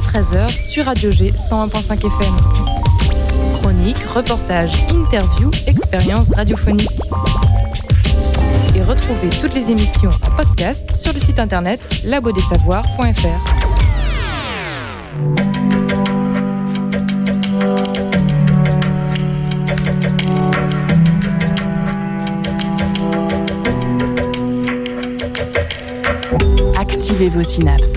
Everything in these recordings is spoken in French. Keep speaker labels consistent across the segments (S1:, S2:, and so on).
S1: 13h sur Radio G 101.5 FM. Chroniques, reportages, interviews, expériences radiophoniques. Et retrouvez toutes les émissions en podcast sur le site internet labodessavoirs.fr.
S2: Activez vos synapses.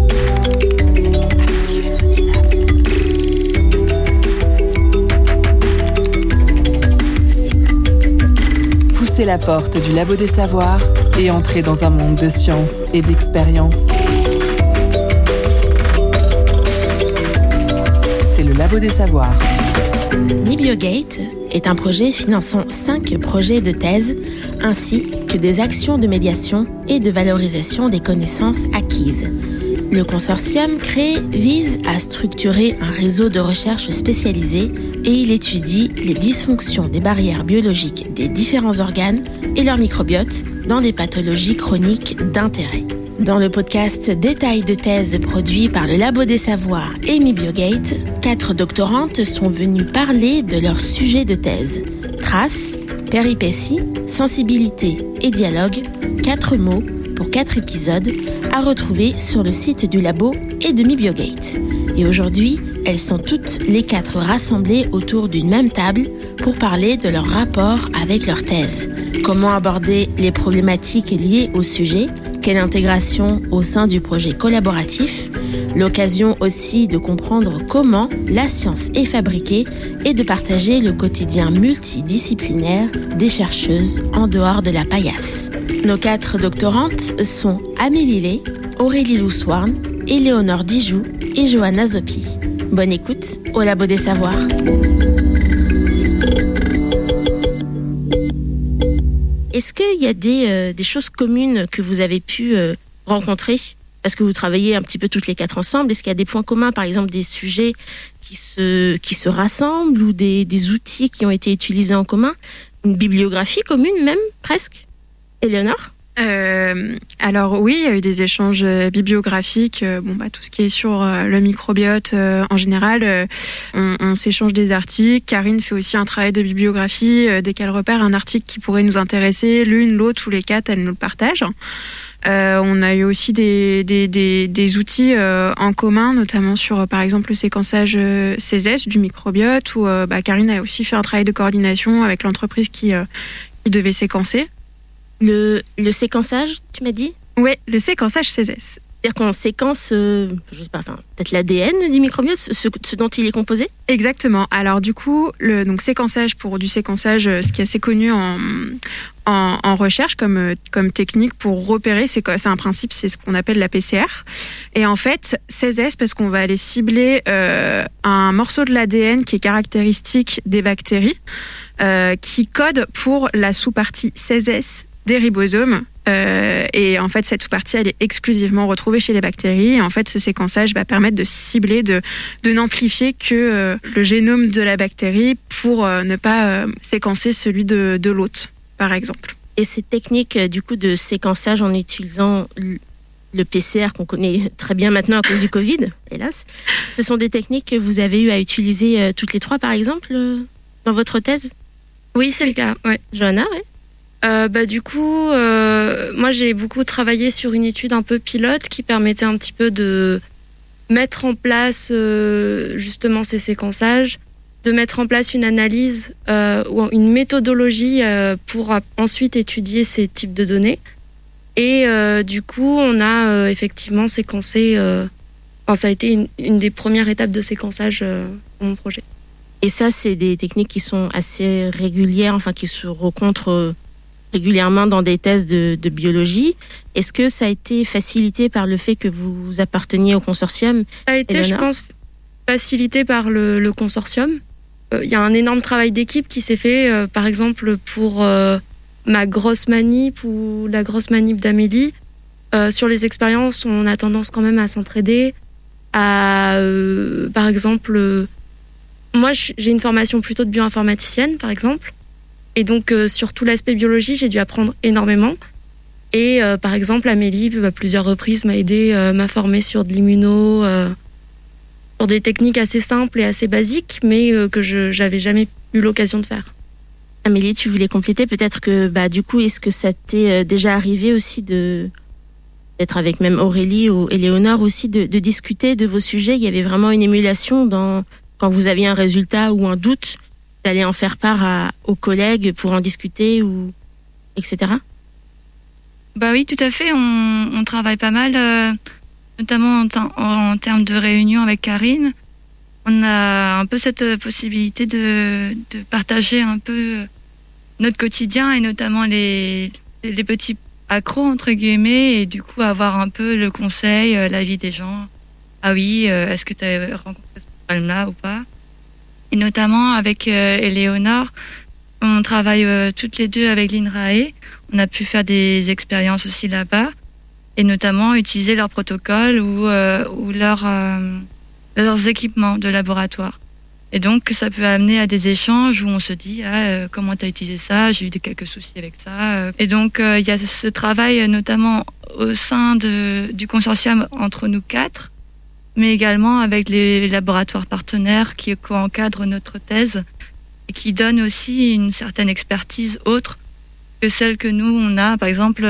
S2: Poussez la porte du Labo des Savoirs et entrez dans un monde de science et d'expérience. C'est le Labo des Savoirs.
S3: MiBioGate est un projet finançant 5 projets de thèse ainsi que des actions de médiation et de valorisation des connaissances acquises. Le consortium créé vise à structurer un réseau de recherche spécialisé et il étudie les dysfonctions des barrières biologiques des différents organes et leur microbiote dans des pathologies chroniques d'intérêt. Dans le podcast Détails de thèse produit par le Labo des Savoirs et MiBioGate, 4 doctorantes sont venues parler de leur sujet de thèse. Traces, péripéties, sensibilité et dialogue, 4 mots pour 4 épisodes à retrouver sur le site du Labo et de MiBioGate. Et aujourd'hui, elles sont toutes les 4 rassemblées autour d'une même table pour parler de leur rapport avec leur thèse. Comment aborder les problématiques liées au sujet, quelle intégration au sein du projet collaboratif, l'occasion aussi de comprendre comment la science est fabriquée et de partager le quotidien multidisciplinaire des chercheuses en dehors de la paillasse. Nos 4 doctorantes sont Amélie Lé, Aurélie Loussoirne, Éléonore Dijoux et Johanna Zopi. Bonne écoute au Labo des Savoirs. Est-ce qu'il y a des choses communes que vous avez pu rencontrer ? Parce que vous travaillez un petit peu toutes les 4 ensemble. Est-ce qu'il y a des points communs, par exemple des sujets qui se rassemblent ou des outils qui ont été utilisés en commun ? Une bibliographie commune même, presque ? Éléonore ?
S4: Alors oui, il y a eu des échanges bibliographiques, tout ce qui est sur le microbiote en général, on s'échange des articles. Karine fait aussi un travail de bibliographie, dès qu'elle repère un article qui pourrait nous intéresser, l'une, l'autre ou les 4, elle nous le partage. On a eu aussi des outils en commun, notamment sur par exemple le séquençage CESES du microbiote, où Karine a aussi fait un travail de coordination avec l'entreprise qui devait séquencer.
S3: Le séquençage, tu m'as dit ?
S4: Oui, le séquençage CESES.
S3: C'est-à-dire qu'on séquence, peut-être l'ADN du microbiote, ce dont il est composé ?
S4: Exactement. Alors du coup, séquençage, pour du séquençage, ce qui est assez connu en recherche comme technique pour repérer, c'est un principe, c'est ce qu'on appelle la PCR. Et en fait, CESES, parce qu'on va aller cibler un morceau de l'ADN qui est caractéristique des bactéries, qui code pour la sous-partie CESES des ribosomes. Et en fait, cette sous-partie, elle est exclusivement retrouvée chez les bactéries. Et en fait, ce séquençage va permettre de cibler, de n'amplifier que le génome de la bactérie pour ne pas séquencer celui de l'hôte, par exemple.
S3: Et cette technique, du coup, de séquençage en utilisant le PCR qu'on connaît très bien maintenant à cause du Covid, hélas, ce sont des techniques que vous avez eu à utiliser toutes les 3, par exemple, dans votre thèse ?
S5: Oui, c'est le cas, ouais.
S3: Johanna, ouais.
S5: Moi j'ai beaucoup travaillé sur une étude un peu pilote qui permettait un petit peu de mettre en place justement ces séquençages, de mettre en place une analyse ou une méthodologie pour ensuite étudier ces types de données. Et du coup on a effectivement séquencé, ça a été une des premières étapes de séquençage dans mon projet.
S3: Et ça, c'est des techniques qui sont assez régulières, qui se rencontrent régulièrement dans des thèses de biologie. Est-ce que ça a été facilité par le fait que vous apparteniez au consortium ?
S5: Ça a été, Éléonore ? Je pense, facilité par le consortium. Il y a un énorme travail d'équipe qui s'est fait, par exemple, pour ma grosse manip ou la grosse manip d'Amélie. Sur les expériences, on a tendance quand même à s'entraider. Par exemple, moi, j'ai une formation plutôt de bioinformaticienne, par exemple. Et donc, sur tout l'aspect biologie, j'ai dû apprendre énormément. Et par exemple, Amélie, à plusieurs reprises, m'a aidé, m'a formée sur de l'immuno. sur des techniques assez simples et assez basiques, mais que j'avais jamais eu l'occasion de faire.
S3: Amélie, tu voulais compléter peut-être que du coup, est-ce que ça t'est déjà arrivé aussi d'être avec même Aurélie ou Éléonore aussi de discuter de vos sujets? Il y avait vraiment une émulation quand vous aviez un résultat ou un doute, d'aller en faire part aux collègues pour en discuter ou etc.
S6: Oui, tout à fait. On travaille pas mal, notamment en termes de réunion avec Karine. On a un peu cette possibilité de partager un peu notre quotidien et notamment les petits accros entre guillemets, et du coup avoir un peu le conseil, l'avis des gens. Ah oui, est-ce que tu as rencontré ce problème-là ou pas? Et notamment avec Éléonore, on travaille toutes les deux avec l'INRAE. On a pu faire des expériences aussi là-bas et notamment utiliser leurs protocoles ou leurs équipements de laboratoire. Et donc, ça peut amener à des échanges où on se dit comment tu as utilisé ça, j'ai eu quelques soucis avec ça. Et donc, il y a ce travail notamment au sein du consortium entre nous 4, mais également avec les laboratoires partenaires qui co-encadrent notre thèse et qui donnent aussi une certaine expertise autre que celle que nous, on a. Par exemple,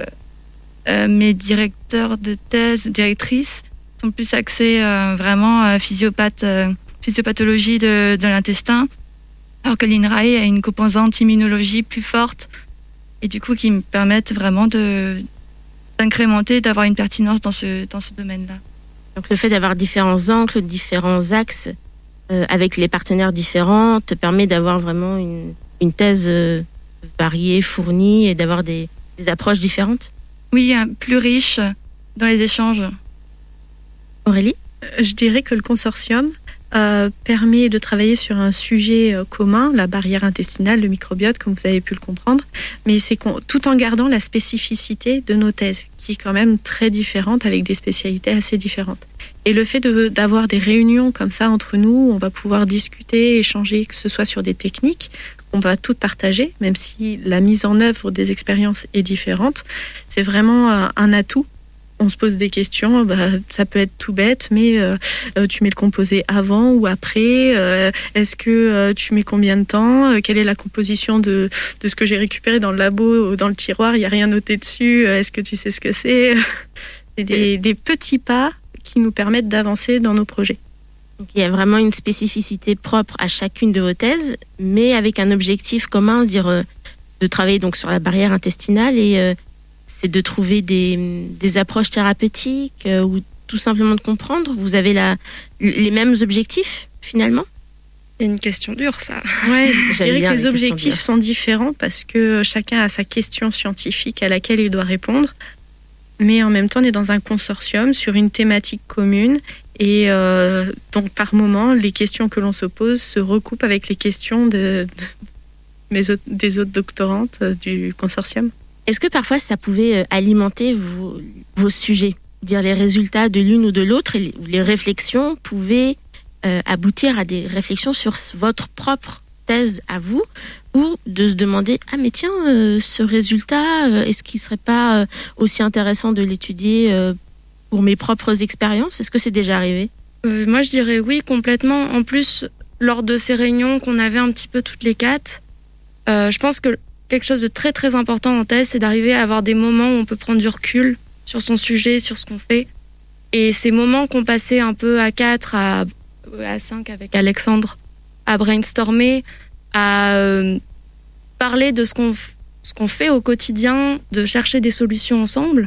S6: mes directeurs de thèse, directrices, sont plus axés vraiment physiopathologie de l'intestin, alors que l'INRAE a une composante immunologie plus forte et du coup qui me permettent vraiment d'incrémenter, d'avoir une pertinence dans ce domaine-là.
S3: Donc le fait d'avoir différents angles, différents axes avec les partenaires différents te permet d'avoir vraiment une thèse variée, fournie et d'avoir des approches différentes?
S6: Oui, plus riche dans les échanges.
S3: Aurélie?
S7: Je dirais que le consortium permet de travailler sur un sujet commun, la barrière intestinale, le microbiote, comme vous avez pu le comprendre, mais c'est tout en gardant la spécificité de nos thèses, qui est quand même très différente, avec des spécialités assez différentes. Et le fait d'avoir des réunions comme ça entre nous, on va pouvoir discuter, échanger, que ce soit sur des techniques, on va toutes partager, même si la mise en œuvre des expériences est différente, c'est vraiment un atout. On se pose des questions, ça peut être tout bête, mais tu mets le composé avant ou après? Est-ce que tu mets combien de temps? Quelle est la composition de ce que j'ai récupéré dans le labo, dans le tiroir? Il n'y a rien noté dessus. Est-ce que tu sais ce que c'est? C'est des petits pas qui nous permettent d'avancer dans nos projets.
S3: Donc, il y a vraiment une spécificité propre à chacune de vos thèses, mais avec un objectif commun, de travailler donc sur la barrière intestinale et c'est de trouver des approches thérapeutiques ou tout simplement de comprendre. Vous avez les mêmes objectifs finalement?
S5: C'est une question dure, ça.
S7: Ouais, je dirais que les objectifs sont différents parce que chacun a sa question scientifique à laquelle il doit répondre. Mais en même temps, on est dans un consortium sur une thématique commune. Et donc, par moment, les questions que l'on se pose se recoupent avec les questions des autres doctorantes du consortium.
S3: Est-ce que parfois ça pouvait alimenter vos sujets, dire les résultats de l'une ou de l'autre, et les réflexions pouvaient aboutir à des réflexions sur votre propre thèse à vous, ou de se demander mais tiens, ce résultat, est-ce qu'il serait pas aussi intéressant de l'étudier pour mes propres expériences? Est-ce que c'est déjà arrivé?
S5: Moi, je dirais oui, complètement. En plus, lors de ces réunions qu'on avait un petit peu toutes les 4, je pense que quelque chose de très très important en thèse, c'est d'arriver à avoir des moments où on peut prendre du recul sur son sujet, sur ce qu'on fait. Et ces moments qu'on passait un peu à 4, à 5 avec Alexandre, à brainstormer, à parler de ce qu'on fait au quotidien, de chercher des solutions ensemble,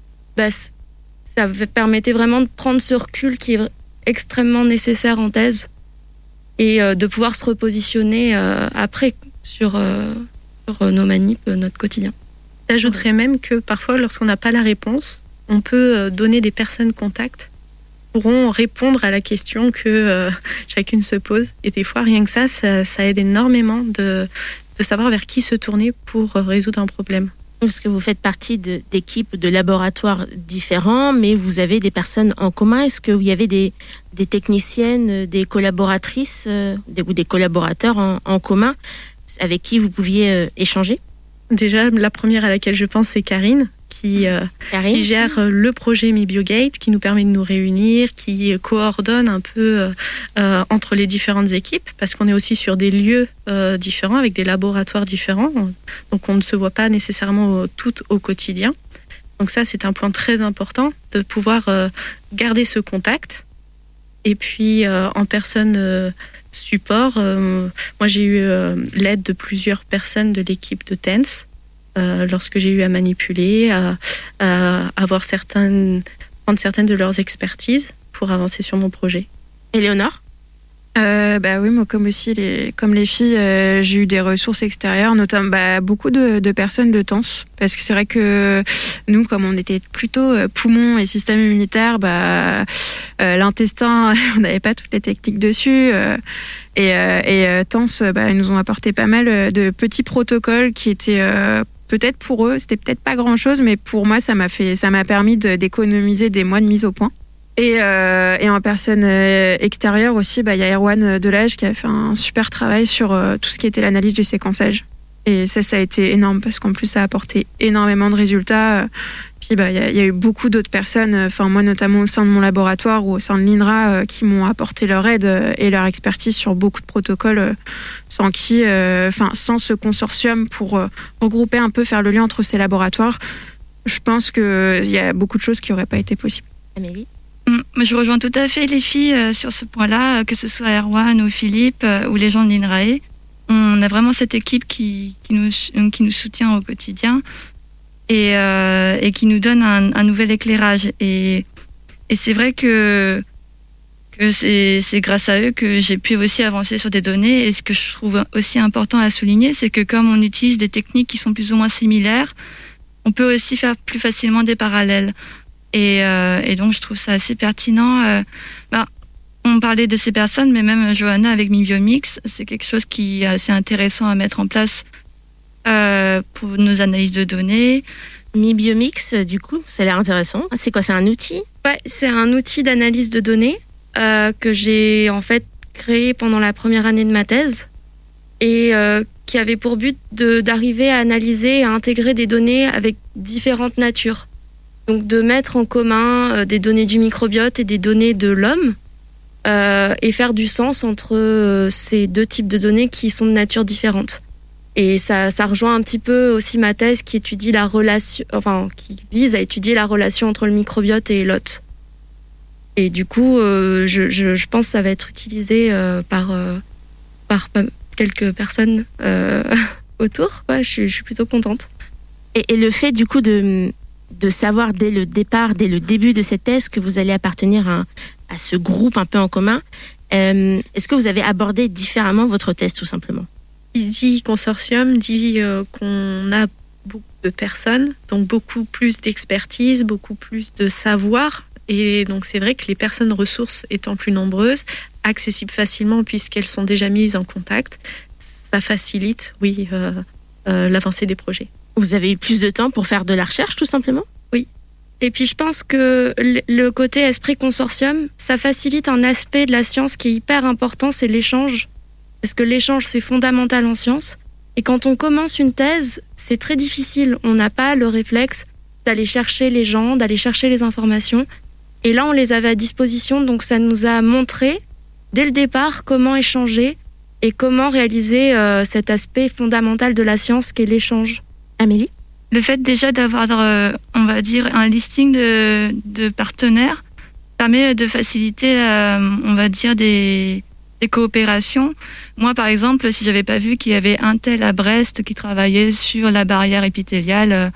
S5: ça permettait vraiment de prendre ce recul qui est extrêmement nécessaire en thèse et de pouvoir se repositionner après sur nos manips, notre quotidien.
S7: J'ajouterais même que parfois, lorsqu'on n'a pas la réponse, on peut donner des personnes contacts qui pourront répondre à la question que chacune se pose. Et des fois, rien que ça aide énormément de savoir vers qui se tourner pour résoudre un problème.
S3: Parce que vous faites partie d'équipes de laboratoires différents, mais vous avez des personnes en commun. Est-ce qu'il y avait des techniciennes, des collaboratrices ou des collaborateurs en commun avec qui vous pouviez échanger?
S7: Déjà, la première à laquelle je pense, c'est Karine, qui gère le projet MiBioGate, qui nous permet de nous réunir, qui coordonne un peu entre les différentes équipes, parce qu'on est aussi sur des lieux différents, avec des laboratoires différents. Donc on ne se voit pas nécessairement toutes au quotidien. Donc ça, c'est un point très important, de pouvoir garder ce contact. Et puis en personne support, moi j'ai eu l'aide de plusieurs personnes de l'équipe de TENS, lorsque j'ai eu à manipuler, à prendre certaines de leurs expertises pour avancer sur mon projet.
S3: Éléonore ?
S4: Oui, moi comme les filles, j'ai eu des ressources extérieures, notamment beaucoup de personnes de TENS, parce que c'est vrai que nous, comme on était plutôt poumons et système immunitaire, l'intestin, on n'avait pas toutes les techniques dessus, et TENS, ils nous ont apporté pas mal de petits protocoles qui étaient peut-être pour eux, c'était peut-être pas grand-chose, mais pour moi, ça m'a permis d'économiser des mois de mise au point. Et en personne extérieure aussi, il y a Erwan Delage qui a fait un super travail sur tout ce qui était l'analyse du séquençage. Et ça a été énorme parce qu'en plus, ça a apporté énormément de résultats. Puis il y a eu beaucoup d'autres personnes, moi notamment au sein de mon laboratoire ou au sein de l'INRA, qui m'ont apporté leur aide et leur expertise sur beaucoup de protocoles, sans ce consortium pour regrouper un peu, faire le lien entre ces laboratoires. Je pense qu'il y a beaucoup de choses qui n'auraient pas été possibles.
S3: Amélie ?
S6: Je rejoins tout à fait les filles sur ce point-là, que ce soit Erwan ou Philippe ou les gens de l'INRAE. On a vraiment cette équipe qui nous soutient au quotidien et qui nous donne un nouvel éclairage. Et c'est vrai que c'est grâce à eux que j'ai pu aussi avancer sur des données. Et ce que je trouve aussi important à souligner, c'est que comme on utilise des techniques qui sont plus ou moins similaires, on peut aussi faire plus facilement des parallèles. Et donc, je trouve ça assez pertinent. On parlait de ces personnes, mais même Johanna avec MiBioMix, c'est quelque chose qui est assez intéressant à mettre en place pour nos analyses de données.
S3: MiBioMix, du coup, ça a l'air intéressant. C'est quoi, c'est un outil ?
S5: Ouais, c'est un outil d'analyse de données que j'ai en fait créé pendant la première année de ma thèse et qui avait pour but d'arriver à analyser et à intégrer des données avec différentes natures. Donc de mettre en commun des données du microbiote et des données de l'homme et faire du sens entre ces deux types de données qui sont de nature différente. Et ça rejoint un petit peu aussi ma thèse qui étudie qui vise à étudier la relation entre le microbiote et l'hôte. Et du coup, je pense que ça va être utilisé par quelques personnes autour. Je suis plutôt contente.
S3: Et le fait du coup de savoir dès le début de cette thèse que vous allez appartenir à ce groupe un peu en commun, est-ce que vous avez abordé différemment votre thèse tout simplement ?
S7: Il dit consortium, dit qu'on a beaucoup de personnes, donc beaucoup plus d'expertise, beaucoup plus de savoir. Et donc c'est vrai que les personnes ressources étant plus nombreuses, accessibles facilement puisqu'elles sont déjà mises en contact, ça facilite, l'avancée des projets.
S3: Vous avez eu plus de temps pour faire de la recherche, tout simplement ?
S5: Oui. Et puis je pense que le côté esprit consortium, ça facilite un aspect de la science qui est hyper important, c'est l'échange. Parce que l'échange, c'est fondamental en science. Et quand on commence une thèse, c'est très difficile. On n'a pas le réflexe d'aller chercher les gens, d'aller chercher les informations. Et là, on les avait à disposition, donc ça nous a montré, dès le départ, comment échanger et comment réaliser cet aspect fondamental de la science qu'est l'échange.
S3: Amélie ?
S6: Le fait déjà d'avoir, on va dire, un listing de partenaires permet de faciliter, on va dire, des coopérations. Moi, par exemple, si j'avais pas vu qu'il y avait un tel à Brest qui travaillait sur la barrière épithéliale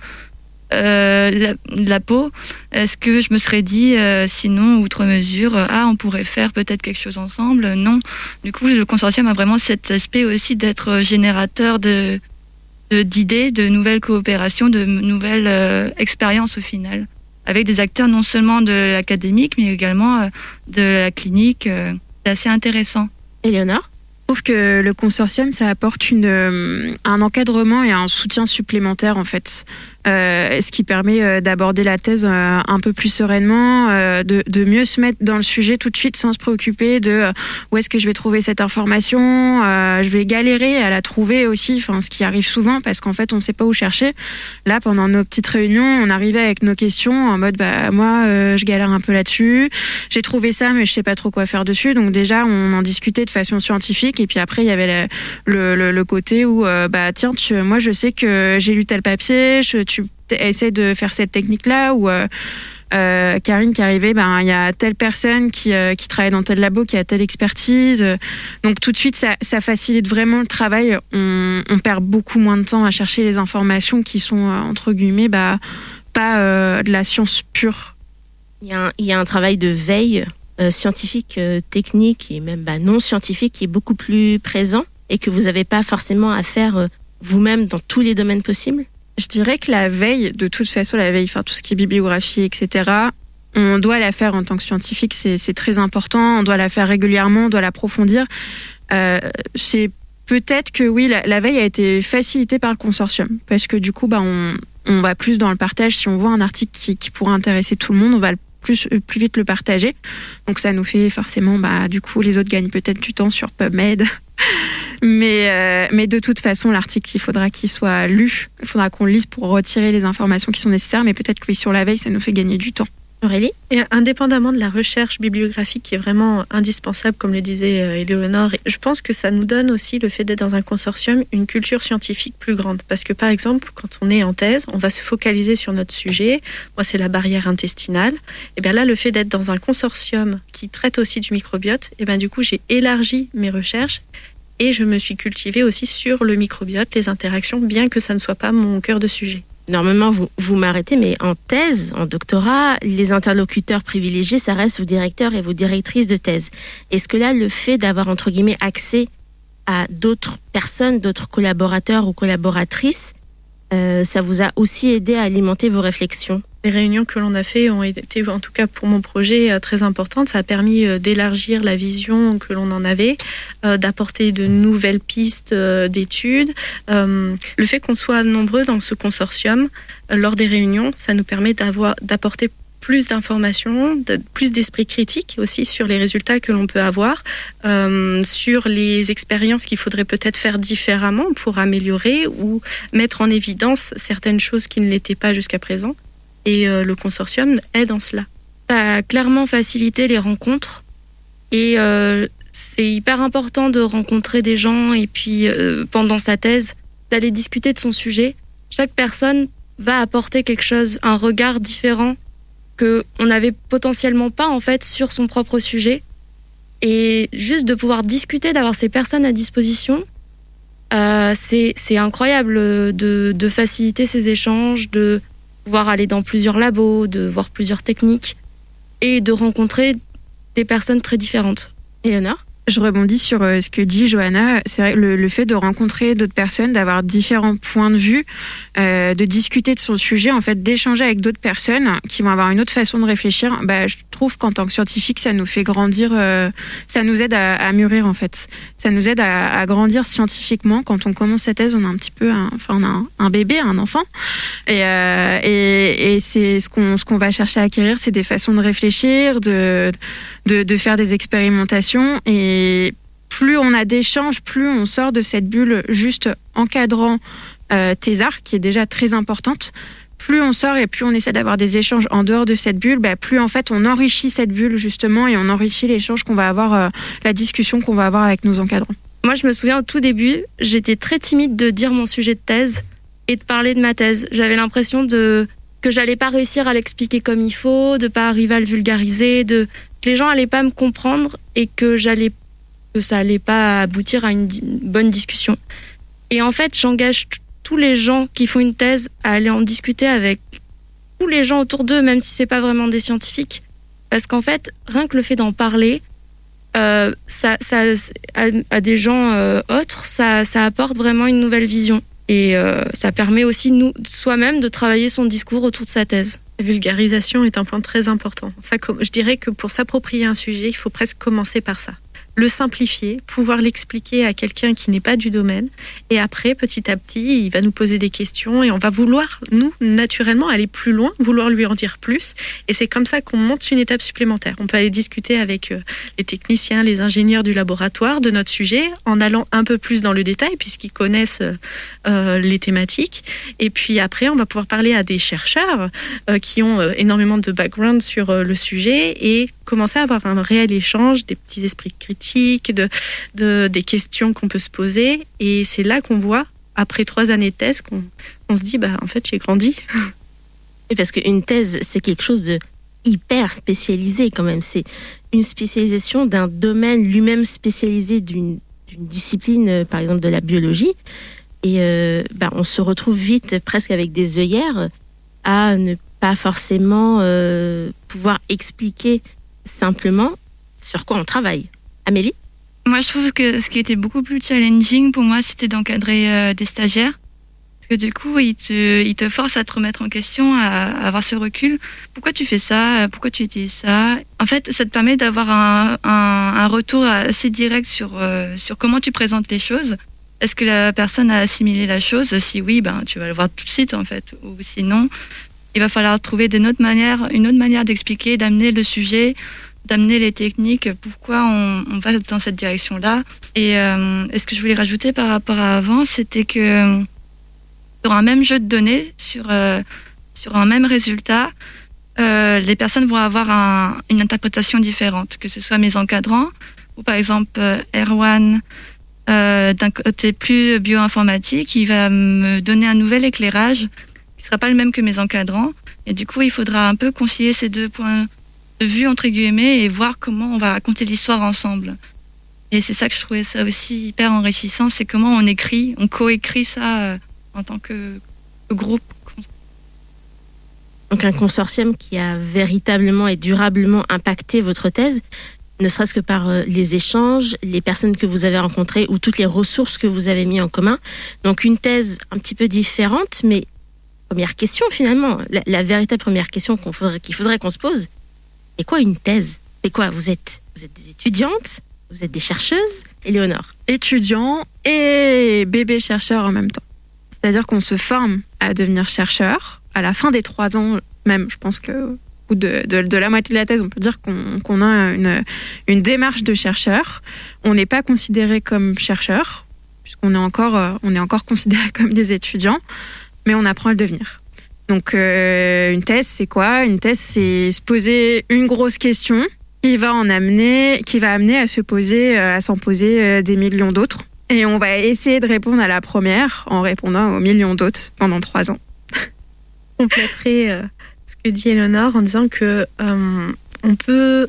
S6: la peau, est-ce que je me serais dit, sinon, outre mesure, on pourrait faire peut-être quelque chose ensemble ? Non. Du coup, le consortium a vraiment cet aspect aussi d'être générateur d'idées, de nouvelles coopérations, de nouvelles expériences au final, avec des acteurs non seulement de l'académique, mais également de la clinique. C'est assez intéressant.
S3: Éléonore ?
S4: trouve que le consortium, ça apporte un encadrement et un soutien supplémentaire, en fait. Ce qui permet d'aborder la thèse un peu plus sereinement, de mieux se mettre dans le sujet tout de suite sans se préoccuper de où est-ce que je vais trouver cette information, je vais galérer à la trouver aussi, ce qui arrive souvent parce qu'en fait on ne sait pas où chercher. Là, pendant nos petites réunions, on arrivait avec nos questions en mode moi je galère un peu là-dessus, j'ai trouvé ça mais je sais pas trop quoi faire dessus, donc déjà on en discutait de façon scientifique et puis après il y avait le côté où tiens, moi je sais que j'ai lu tel papier, tu essaies de faire cette technique-là ou Karine qui arrivait, il y a telle personne qui travaille dans tel labo, qui a telle expertise. Donc tout de suite, ça facilite vraiment le travail. On perd beaucoup moins de temps à chercher les informations qui sont, entre guillemets, pas de la science pure.
S3: Il y a un travail de veille scientifique, technique et même non scientifique qui est beaucoup plus présent et que vous n'avez pas forcément à faire vous-même dans tous les domaines possibles.
S4: Je dirais que la veille, de toute façon, tout ce qui est bibliographie, etc., on doit la faire en tant que scientifique, c'est très important, on doit la faire régulièrement, on doit l'approfondir. C'est peut-être que oui, la veille a été facilitée par le consortium, parce que du coup, on va plus dans le partage. Si on voit un article qui pourrait intéresser tout le monde, on va plus vite le partager. Donc ça nous fait forcément, du coup, les autres gagnent peut-être du temps sur PubMed. Mais de toute façon, l'article, il faudra qu'il soit lu. Il faudra qu'on le lise pour retirer les informations qui sont nécessaires. Mais peut-être que oui, sur la veille, ça nous fait gagner du temps.
S3: Aurélie ?
S7: Et indépendamment de la recherche bibliographique qui est vraiment indispensable, comme le disait Éléonore, je pense que ça nous donne aussi, le fait d'être dans un consortium, une culture scientifique plus grande. Parce que par exemple, quand on est en thèse, on va se focaliser sur notre sujet. Moi, c'est la barrière intestinale. Et bien là, le fait d'être dans un consortium qui traite aussi du microbiote, et bien du coup, j'ai élargi mes recherches. Et je me suis cultivée aussi sur le microbiote, les interactions, bien que ça ne soit pas mon cœur de sujet.
S3: Normalement, vous m'arrêtez, mais en thèse, en doctorat, les interlocuteurs privilégiés, ça reste vos directeurs et vos directrices de thèse. Est-ce que là, le fait d'avoir, entre guillemets, accès à d'autres personnes, d'autres collaborateurs ou collaboratrices, ça vous a aussi aidé à alimenter vos réflexions ?
S7: Les réunions que l'on a fait ont été, en tout cas pour mon projet, très importantes. Ça a permis d'élargir la vision que l'on en avait, d'apporter de nouvelles pistes d'études. Le fait qu'on soit nombreux dans ce consortium, lors des réunions, ça nous permet d'apporter plus d'informations, plus d'esprit critique aussi sur les résultats que l'on peut avoir, sur les expériences qu'il faudrait peut-être faire différemment pour améliorer ou mettre en évidence certaines choses qui ne l'étaient pas jusqu'à présent. Et le consortium aide en cela.
S5: Ça a clairement facilité les rencontres et c'est hyper important de rencontrer des gens et puis pendant sa thèse, d'aller discuter de son sujet. Chaque personne va apporter quelque chose, un regard différent qu'on n'avait potentiellement pas en fait sur son propre sujet. Et juste de pouvoir discuter, d'avoir ces personnes à disposition, c'est incroyable de faciliter ces échanges, de pouvoir aller dans plusieurs labos, de voir plusieurs techniques et de rencontrer des personnes très différentes.
S3: Éléonore ?
S4: Je rebondis sur ce que dit Johanna. C'est vrai, le fait de rencontrer d'autres personnes, d'avoir différents points de vue, de discuter de son sujet, en fait, d'échanger avec d'autres personnes qui vont avoir une autre façon de réfléchir. Je trouve qu'en tant que scientifique, ça nous fait grandir, ça nous aide à mûrir, en fait. Ça nous aide à grandir scientifiquement. Quand on commence sa thèse, on a un petit peu, on a un bébé, un enfant, et c'est ce qu'on va chercher à acquérir, c'est des façons de réfléchir, de faire des expérimentations. Et plus on a d'échanges, plus on sort de cette bulle juste encadrant thésard, qui est déjà très importante. Plus on sort et plus on essaie d'avoir des échanges en dehors de cette bulle, plus en fait on enrichit cette bulle justement et on enrichit l'échange qu'on va avoir, la discussion qu'on va avoir avec nos encadrants.
S5: Moi, je me souviens au tout début, j'étais très timide de dire mon sujet de thèse et de parler de ma thèse. J'avais l'impression que j'allais pas réussir à l'expliquer comme il faut, de pas arriver à le vulgariser, que les gens allaient pas me comprendre et que ça allait pas aboutir à une bonne discussion. Et en fait, j'engage tous les gens qui font une thèse à aller en discuter avec tous les gens autour d'eux, même si c'est pas vraiment des scientifiques. Parce qu'en fait, rien que le fait d'en parler, ça à des gens autres, ça apporte vraiment une nouvelle vision. Et ça permet aussi soi-même de travailler son discours autour de sa thèse.
S7: La vulgarisation est un point très important. Ça, je dirais que pour s'approprier un sujet, il faut presque commencer par ça. le simplifier, pouvoir l'expliquer à quelqu'un qui n'est pas du domaine. Et après, petit à petit, il va nous poser des questions et on va vouloir, nous, naturellement, aller plus loin, vouloir lui en dire plus. Et c'est comme ça qu'on monte une étape supplémentaire. On peut aller discuter avec les techniciens, les ingénieurs du laboratoire de notre sujet en allant un peu plus dans le détail puisqu'ils connaissent les thématiques. Et puis après, on va pouvoir parler à des chercheurs qui ont énormément de background sur le sujet et commencer à avoir un réel échange, des petits esprits critiques, des questions qu'on peut se poser. Et c'est là qu'on voit, après 3 années de thèse, qu'on se dit, en fait, j'ai grandi.
S3: Et parce qu'une thèse, c'est quelque chose de hyper spécialisé quand même. C'est une spécialisation d'un domaine lui-même spécialisé d'une discipline, par exemple de la biologie. Et on se retrouve vite presque avec des œillères à ne pas forcément pouvoir expliquer simplement sur quoi on travaille. Amélie ?
S6: Moi, je trouve que ce qui était beaucoup plus challenging pour moi, c'était d'encadrer des stagiaires. Parce que du coup, ils te forcent à te remettre en question, à avoir ce recul. Pourquoi tu fais ça ? Pourquoi tu utilises ça ? En fait, ça te permet d'avoir un retour assez direct sur comment tu présentes les choses. Est-ce que la personne a assimilé la chose ? Si oui, tu vas le voir tout de suite, en fait. Ou sinon, il va falloir trouver une autre manière d'expliquer, d'amener le sujet, d'amener les techniques, pourquoi on va dans cette direction-là. Et ce que je voulais rajouter par rapport à avant, c'était que sur un même jeu de données, sur un même résultat, les personnes vont avoir une interprétation différente, que ce soit mes encadrants, ou par exemple Erwan, d'un côté plus bioinformatique, il va me donner un nouvel éclairage qui ne sera pas le même que mes encadrants. Et du coup, il faudra un peu concilier ces 2 points de vue, entre guillemets, et voir comment on va raconter l'histoire ensemble. Et c'est ça que je trouvais ça aussi hyper enrichissant, c'est comment on coécrit ça en tant que groupe.
S3: Donc un consortium qui a véritablement et durablement impacté votre thèse, ne serait-ce que par les échanges, les personnes que vous avez rencontrées ou toutes les ressources que vous avez mis en commun. Donc une thèse un petit peu différente, mais première question finalement, la véritable première question qu'il faudrait qu'on se pose, c'est quoi une thèse ? C'est quoi ? Vous êtes des étudiantes ? Vous êtes des chercheuses ? Éléonore ?
S4: Étudiant et bébé chercheur en même temps. C'est-à-dire qu'on se forme à devenir chercheur. À la fin des 3 ans, même, je pense que ou de la moitié de la thèse, on peut dire qu'on a une démarche de chercheur. On n'est pas considéré comme chercheur, puisqu'on est encore considéré comme des étudiants, mais on apprend à le devenir. Donc une thèse, c'est quoi ? Une thèse, c'est se poser une grosse question qui va amener à s'en poser des millions d'autres. Et on va essayer de répondre à la première en répondant aux millions d'autres pendant 3 ans.
S7: Compléterai ce que dit Éléonore en disant que on peut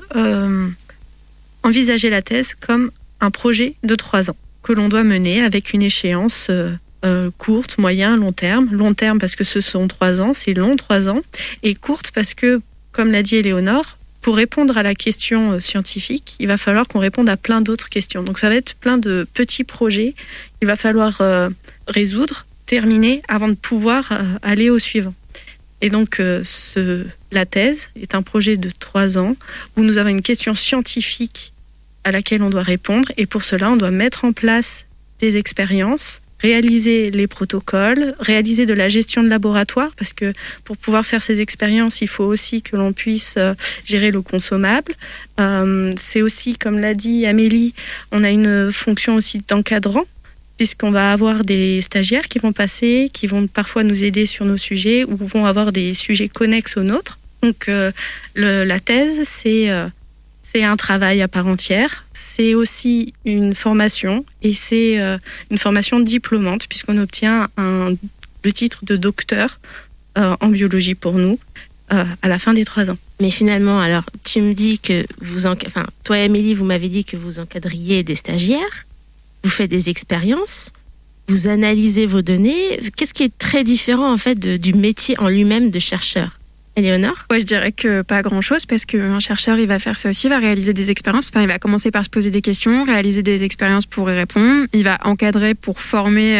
S7: envisager la thèse comme un projet de 3 ans que l'on doit mener avec une échéance courte, moyen, long terme. Long terme parce que ce sont 3 ans, c'est long 3 ans. Et courte parce que, comme l'a dit Éléonore, pour répondre à la question scientifique, il va falloir qu'on réponde à plein d'autres questions. Donc ça va être plein de petits projets qu'il va falloir résoudre, terminer avant de pouvoir aller au suivant. Et donc la thèse est un projet de 3 ans où nous avons une question scientifique à laquelle on doit répondre. Et pour cela, on doit mettre en place des expériences, réaliser les protocoles, réaliser de la gestion de laboratoire, parce que pour pouvoir faire ces expériences, il faut aussi que l'on puisse gérer le consommable. C'est aussi, comme l'a dit Amélie, on a une fonction aussi d'encadrant, puisqu'on va avoir des stagiaires qui vont passer, qui vont parfois nous aider sur nos sujets, ou vont avoir des sujets connexes aux nôtres. Donc la thèse, c'est un travail à part entière, c'est aussi une formation et c'est une formation diplômante puisqu'on obtient le titre de docteur en biologie pour nous à la fin des 3 ans.
S3: Mais finalement, alors tu me dis que toi et Amélie, vous m'avez dit que vous encadriez des stagiaires, vous faites des expériences, vous analysez vos données. Qu'est-ce qui est très différent en fait du métier en lui-même de chercheur ? Éléonore ?
S4: Ouais, je dirais que pas grand-chose parce qu'un chercheur, il va faire ça aussi, il va réaliser des expériences. Enfin, il va commencer par se poser des questions, réaliser des expériences pour y répondre. Il va encadrer pour former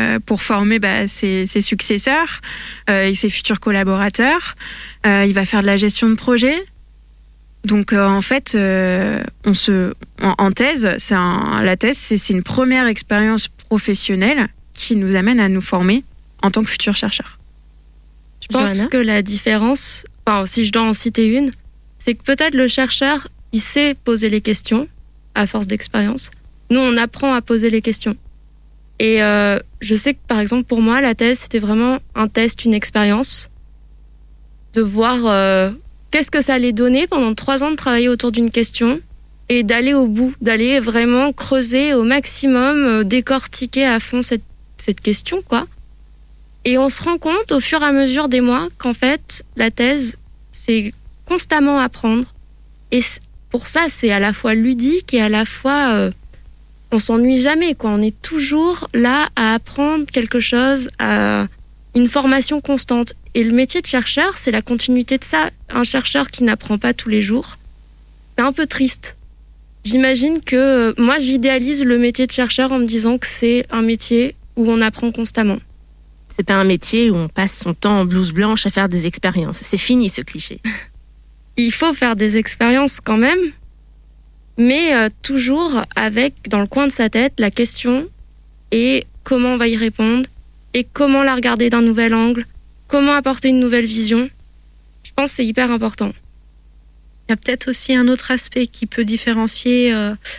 S4: ses successeurs et ses futurs collaborateurs. Il va faire de la gestion de projet. Donc en fait, en thèse, la thèse, c'est une première expérience professionnelle qui nous amène à nous former en tant que futurs chercheurs.
S5: Je pense
S3: Johanna
S5: que la différence, si je dois en citer une, c'est que peut-être le chercheur, il sait poser les questions à force d'expérience. Nous, on apprend à poser les questions. Et je sais que, par exemple, pour moi, la thèse, c'était vraiment un test, une expérience, de voir qu'est-ce que ça allait donner pendant 3 ans de travailler autour d'une question et d'aller au bout, d'aller vraiment creuser au maximum, décortiquer à fond cette question, quoi. Et on se rend compte au fur et à mesure des mois qu'en fait, la thèse, c'est constamment apprendre. Et pour ça, c'est à la fois ludique et à la fois... on s'ennuie jamais, quoi. On est toujours là à apprendre quelque chose, à une formation constante. Et le métier de chercheur, c'est la continuité de ça. Un chercheur qui n'apprend pas tous les jours, c'est un peu triste. J'imagine que moi, j'idéalise le métier de chercheur en me disant que c'est un métier où on apprend constamment.
S3: C'est pas un métier où on passe son temps en blouse blanche à faire des expériences. C'est fini ce cliché.
S5: Il faut faire des expériences quand même, mais toujours avec, dans le coin de sa tête, la question et comment on va y répondre et comment la regarder d'un nouvel angle, comment apporter une nouvelle vision. Je pense que c'est hyper important.
S7: Il y a peut-être aussi un autre aspect qui peut différencier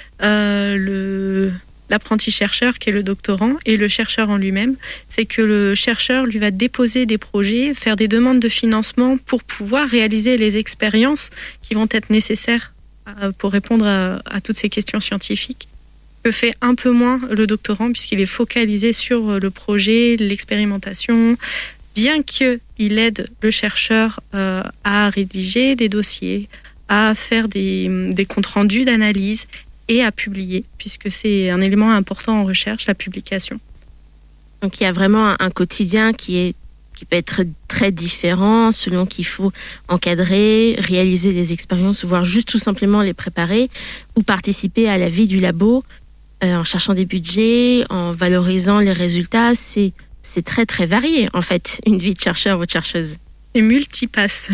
S7: l'apprenti chercheur, qui est le doctorant, et le chercheur en lui-même. C'est que le chercheur, lui, va déposer des projets, faire des demandes de financement pour pouvoir réaliser les expériences qui vont être nécessaires pour répondre à toutes ces questions scientifiques. Que fait un peu moins le doctorant, puisqu'il est focalisé sur le projet, l'expérimentation, bien qu'il aide le chercheur à rédiger des dossiers, à faire des comptes rendus d'analyse et à publier, puisque c'est un élément important en recherche, la publication.
S3: Donc il y a vraiment un quotidien qui peut être très différent selon qu'il faut encadrer, réaliser des expériences, voire juste tout simplement les préparer ou participer à la vie du labo en cherchant des budgets, en valorisant les résultats. C'est très très varié en fait, une vie de chercheur ou de chercheuse.
S7: Et multitâche.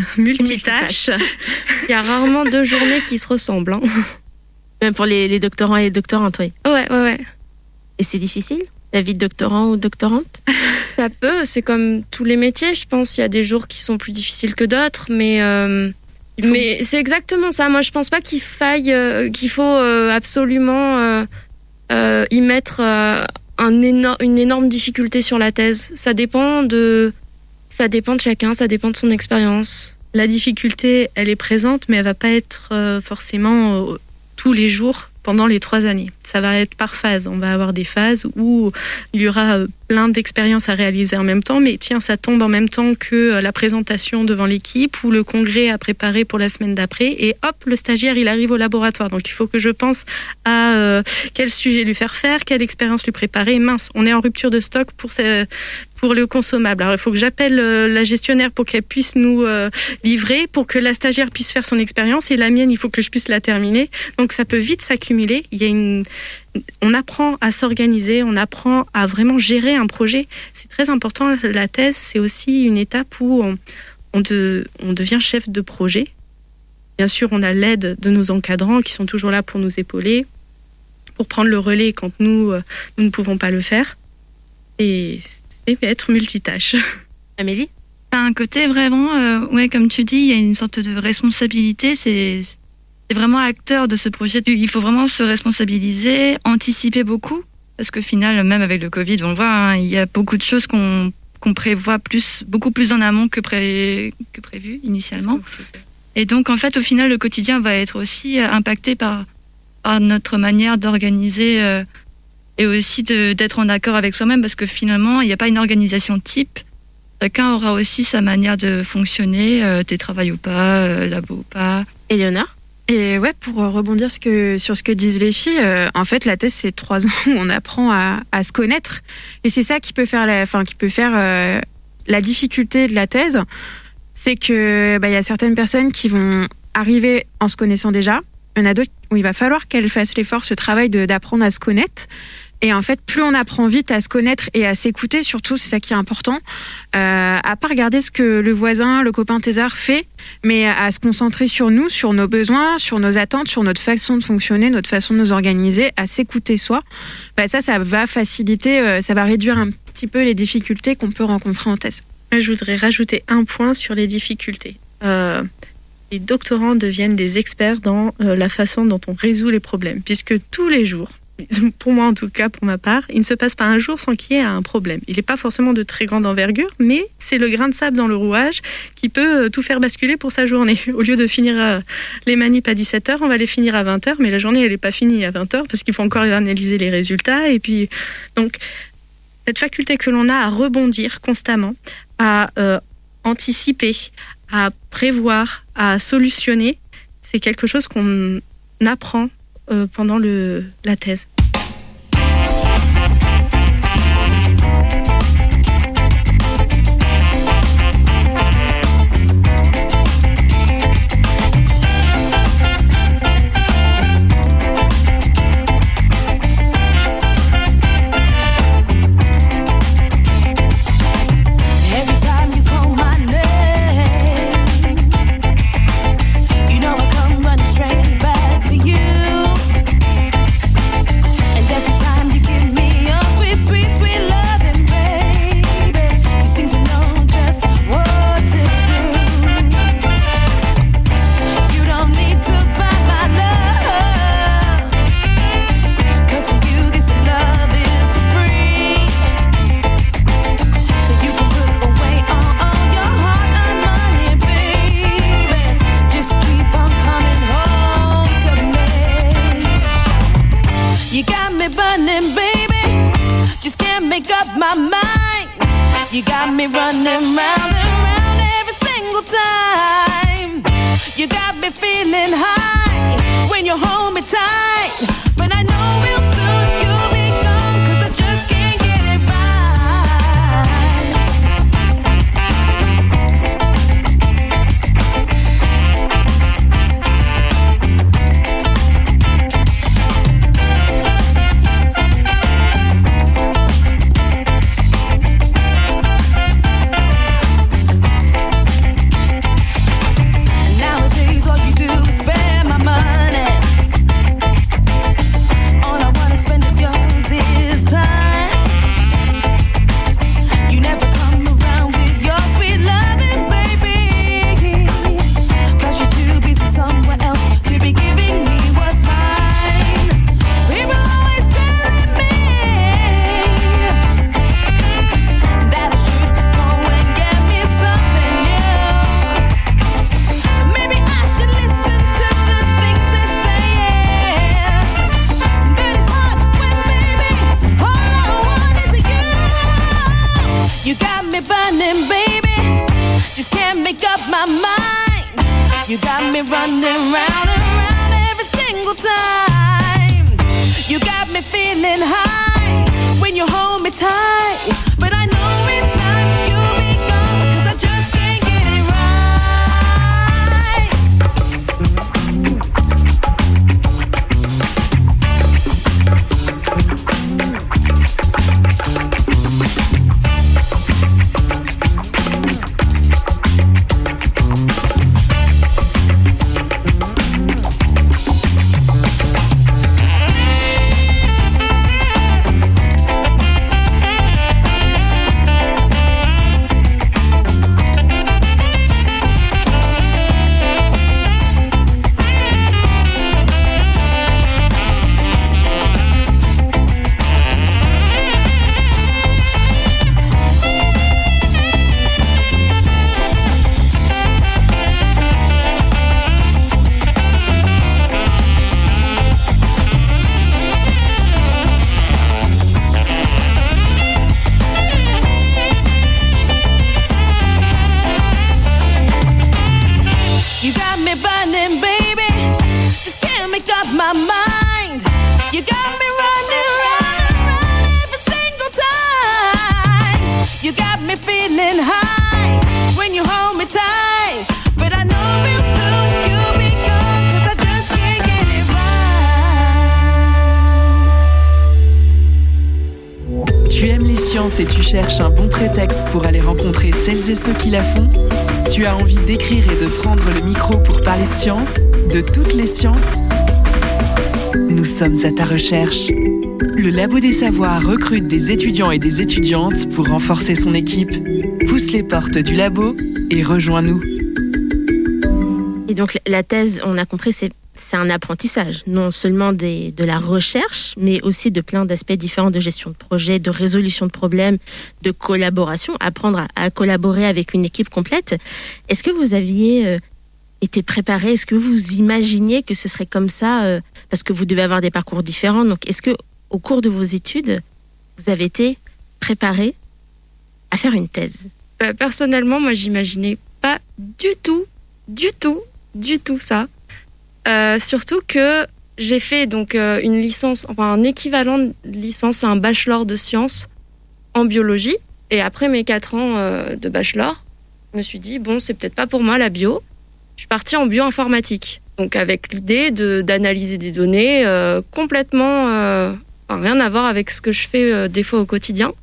S5: Il y a rarement 2 journées qui se ressemblent.
S3: Même pour les doctorants et les doctorantes, oui.
S5: Ouais.
S3: Et c'est difficile, la vie de doctorant ou doctorante?
S5: Ça peut, c'est comme tous les métiers, je pense. Il y a des jours qui sont plus difficiles que d'autres, mais c'est exactement ça. Moi, je pense pas qu'il faut absolument y mettre une énorme difficulté sur la thèse. Ça dépend de chacun, ça dépend de son expérience.
S7: La difficulté, elle est présente, mais elle va pas être forcément tous les jours pendant les 3 années. Ça va être par phase. On va avoir des phases où il y aura plein d'expériences à réaliser en même temps, mais tiens, ça tombe en même temps que la présentation devant l'équipe ou le congrès à préparer pour la semaine d'après, et hop, le stagiaire, il arrive au laboratoire. Donc il faut que je pense à quel sujet lui faire faire, quelle expérience lui préparer. Mince, on est en rupture de stock pour le consommable. Alors, il faut que j'appelle la gestionnaire pour qu'elle puisse nous livrer, pour que la stagiaire puisse faire son expérience, et la mienne, il faut que je puisse la terminer. Donc, ça peut vite s'accumuler. On apprend à s'organiser, on apprend à vraiment gérer un projet. C'est très important. La thèse, c'est aussi une étape où on devient chef de projet. Bien sûr, on a l'aide de nos encadrants qui sont toujours là pour nous épauler, pour prendre le relais quand nous ne pouvons pas le faire. Et être multitâche.
S3: Amélie?
S6: T'as un côté vraiment, comme tu dis, il y a une sorte de responsabilité. C'est vraiment acteur de ce projet. Il faut vraiment se responsabiliser, anticiper beaucoup, parce qu'au final, même avec le Covid, on le voit, il y a beaucoup de choses qu'on prévoit beaucoup plus en amont que prévu initialement. Et donc, en fait, au final, le quotidien va être aussi impacté par notre manière d'organiser. Et aussi d'être en accord avec soi-même, parce que finalement, il n'y a pas une organisation type. Chacun aura aussi sa manière de fonctionner, télétravail ou pas, labo ou pas.
S3: Éléonore?
S4: Et ouais, pour rebondir sur ce que disent les filles, en fait, la thèse, c'est 3 ans où on apprend à se connaître. Et c'est ça qui peut faire la difficulté de la thèse. C'est que y a certaines personnes qui vont arriver en se connaissant déjà. Il y en a d'autres où il va falloir qu'elles fassent l'effort, ce travail d'apprendre à se connaître. Et en fait, plus on apprend vite à se connaître et à s'écouter, surtout, c'est ça qui est important, à pas regarder ce que le voisin, le copain thésard fait, mais à se concentrer sur nous, sur nos besoins, sur nos attentes, sur notre façon de fonctionner, notre façon de nous organiser, à s'écouter soi. Ça va faciliter, ça va réduire un petit peu les difficultés qu'on peut rencontrer en thèse.
S7: Je voudrais rajouter un point sur les difficultés. Les doctorants deviennent des experts dans la façon dont on résout les problèmes, puisque tous les jours, pour moi en tout cas, pour ma part, il ne se passe pas un jour sans qu'il y ait un problème. Il n'est pas forcément de très grande envergure, mais c'est le grain de sable dans le rouage qui peut tout faire basculer pour sa journée. Au lieu de finir les manips à 17h, on va les finir à 20h, mais la journée elle n'est pas finie à 20h parce qu'il faut encore analyser les résultats. Et puis, donc, cette faculté que l'on a à rebondir constamment, à anticiper, à prévoir, à solutionner, c'est quelque chose qu'on apprend pendant la thèse.
S2: science et tu cherches un bon prétexte pour aller rencontrer celles et ceux qui la font? Tu as envie d'écrire et de prendre le micro pour parler de science, de toutes les sciences? Nous sommes à ta recherche. Le Labo des Savoirs recrute des étudiants et des étudiantes pour renforcer son équipe. Pousse les portes du labo et rejoins-nous.
S3: Et donc la thèse, on a compris, c'est un apprentissage, non seulement de la recherche, mais aussi de plein d'aspects différents de gestion de projet, de résolution de problèmes, de collaboration, apprendre à collaborer avec une équipe complète. Est-ce que vous aviez été préparé? Est-ce que vous imaginiez que ce serait comme ça parce que vous devez avoir des parcours différents. Donc, est-ce que au cours de vos études, vous avez été préparé à faire une thèse?
S5: Personnellement, moi, j'imaginais pas du tout ça. Surtout que j'ai fait donc une licence, enfin un équivalent de licence, un bachelor de sciences en biologie. Et après mes 4 ans de bachelor, je me suis dit, bon, c'est peut-être pas pour moi la bio. Je suis partie en bioinformatique. Donc avec l'idée d'analyser des données complètement rien à voir avec ce que je fais des fois au quotidien.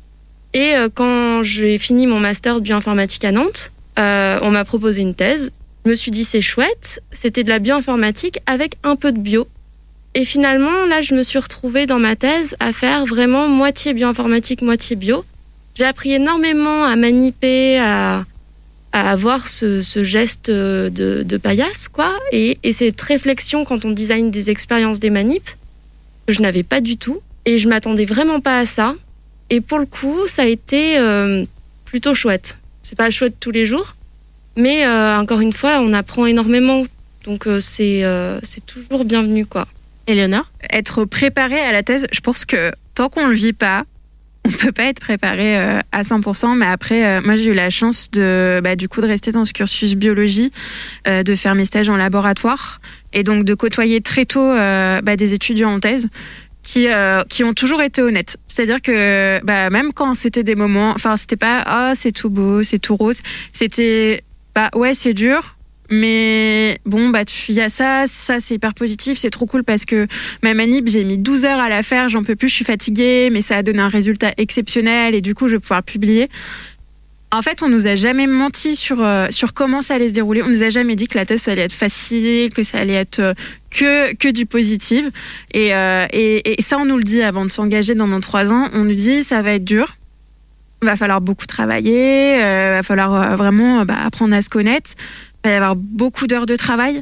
S5: Et quand j'ai fini mon master de bioinformatique à Nantes, on m'a proposé une thèse. Je me suis dit, c'est chouette, c'était de la bioinformatique avec un peu de bio. Et finalement, là, je me suis retrouvée dans ma thèse à faire vraiment moitié bioinformatique, moitié bio. J'ai appris énormément à maniper, à avoir ce geste de paillasse, quoi. Et cette réflexion quand on design des expériences des manips, que je n'avais pas du tout. Et je m'attendais vraiment pas à ça. Et pour le coup, ça a été plutôt chouette. C'est pas chouette tous les jours, mais encore une fois, on apprend énormément. Donc c'est toujours bienvenu, quoi.
S3: Éléonore?
S4: Être préparé à la thèse, je pense que tant qu'on le vit pas, on peut pas être préparé à 100%. Mais après, moi j'ai eu la chance de rester dans ce cursus biologie, de faire mes stages en laboratoire et donc de côtoyer très tôt des étudiants en thèse qui ont toujours été honnêtes. C'est-à-dire que même quand c'était des moments, enfin c'était pas c'est tout beau, c'est tout rose, c'était ouais, c'est dur. Mais bon, il y a ça c'est hyper positif, c'est trop cool parce que ma manip, j'ai mis 12 heures à la faire, j'en peux plus, je suis fatiguée, mais ça a donné un résultat exceptionnel et du coup, je vais pouvoir le publier. En fait, on nous a jamais menti sur comment ça allait se dérouler. On nous a jamais dit que la thèse, ça allait être facile, que ça allait être que du positif. Et ça, on nous le dit avant de s'engager dans nos 3 ans. On nous dit, ça va être dur. Il va falloir beaucoup travailler, va falloir vraiment apprendre à se connaître. Il va y avoir beaucoup d'heures de travail,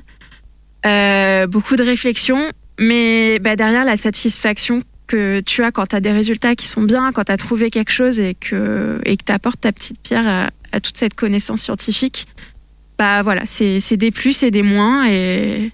S4: beaucoup de réflexion, mais derrière la satisfaction que tu as quand tu as des résultats qui sont bien, quand tu as trouvé quelque chose et que tu apportes ta petite pierre à toute cette connaissance scientifique, voilà, c'est des plus et des moins et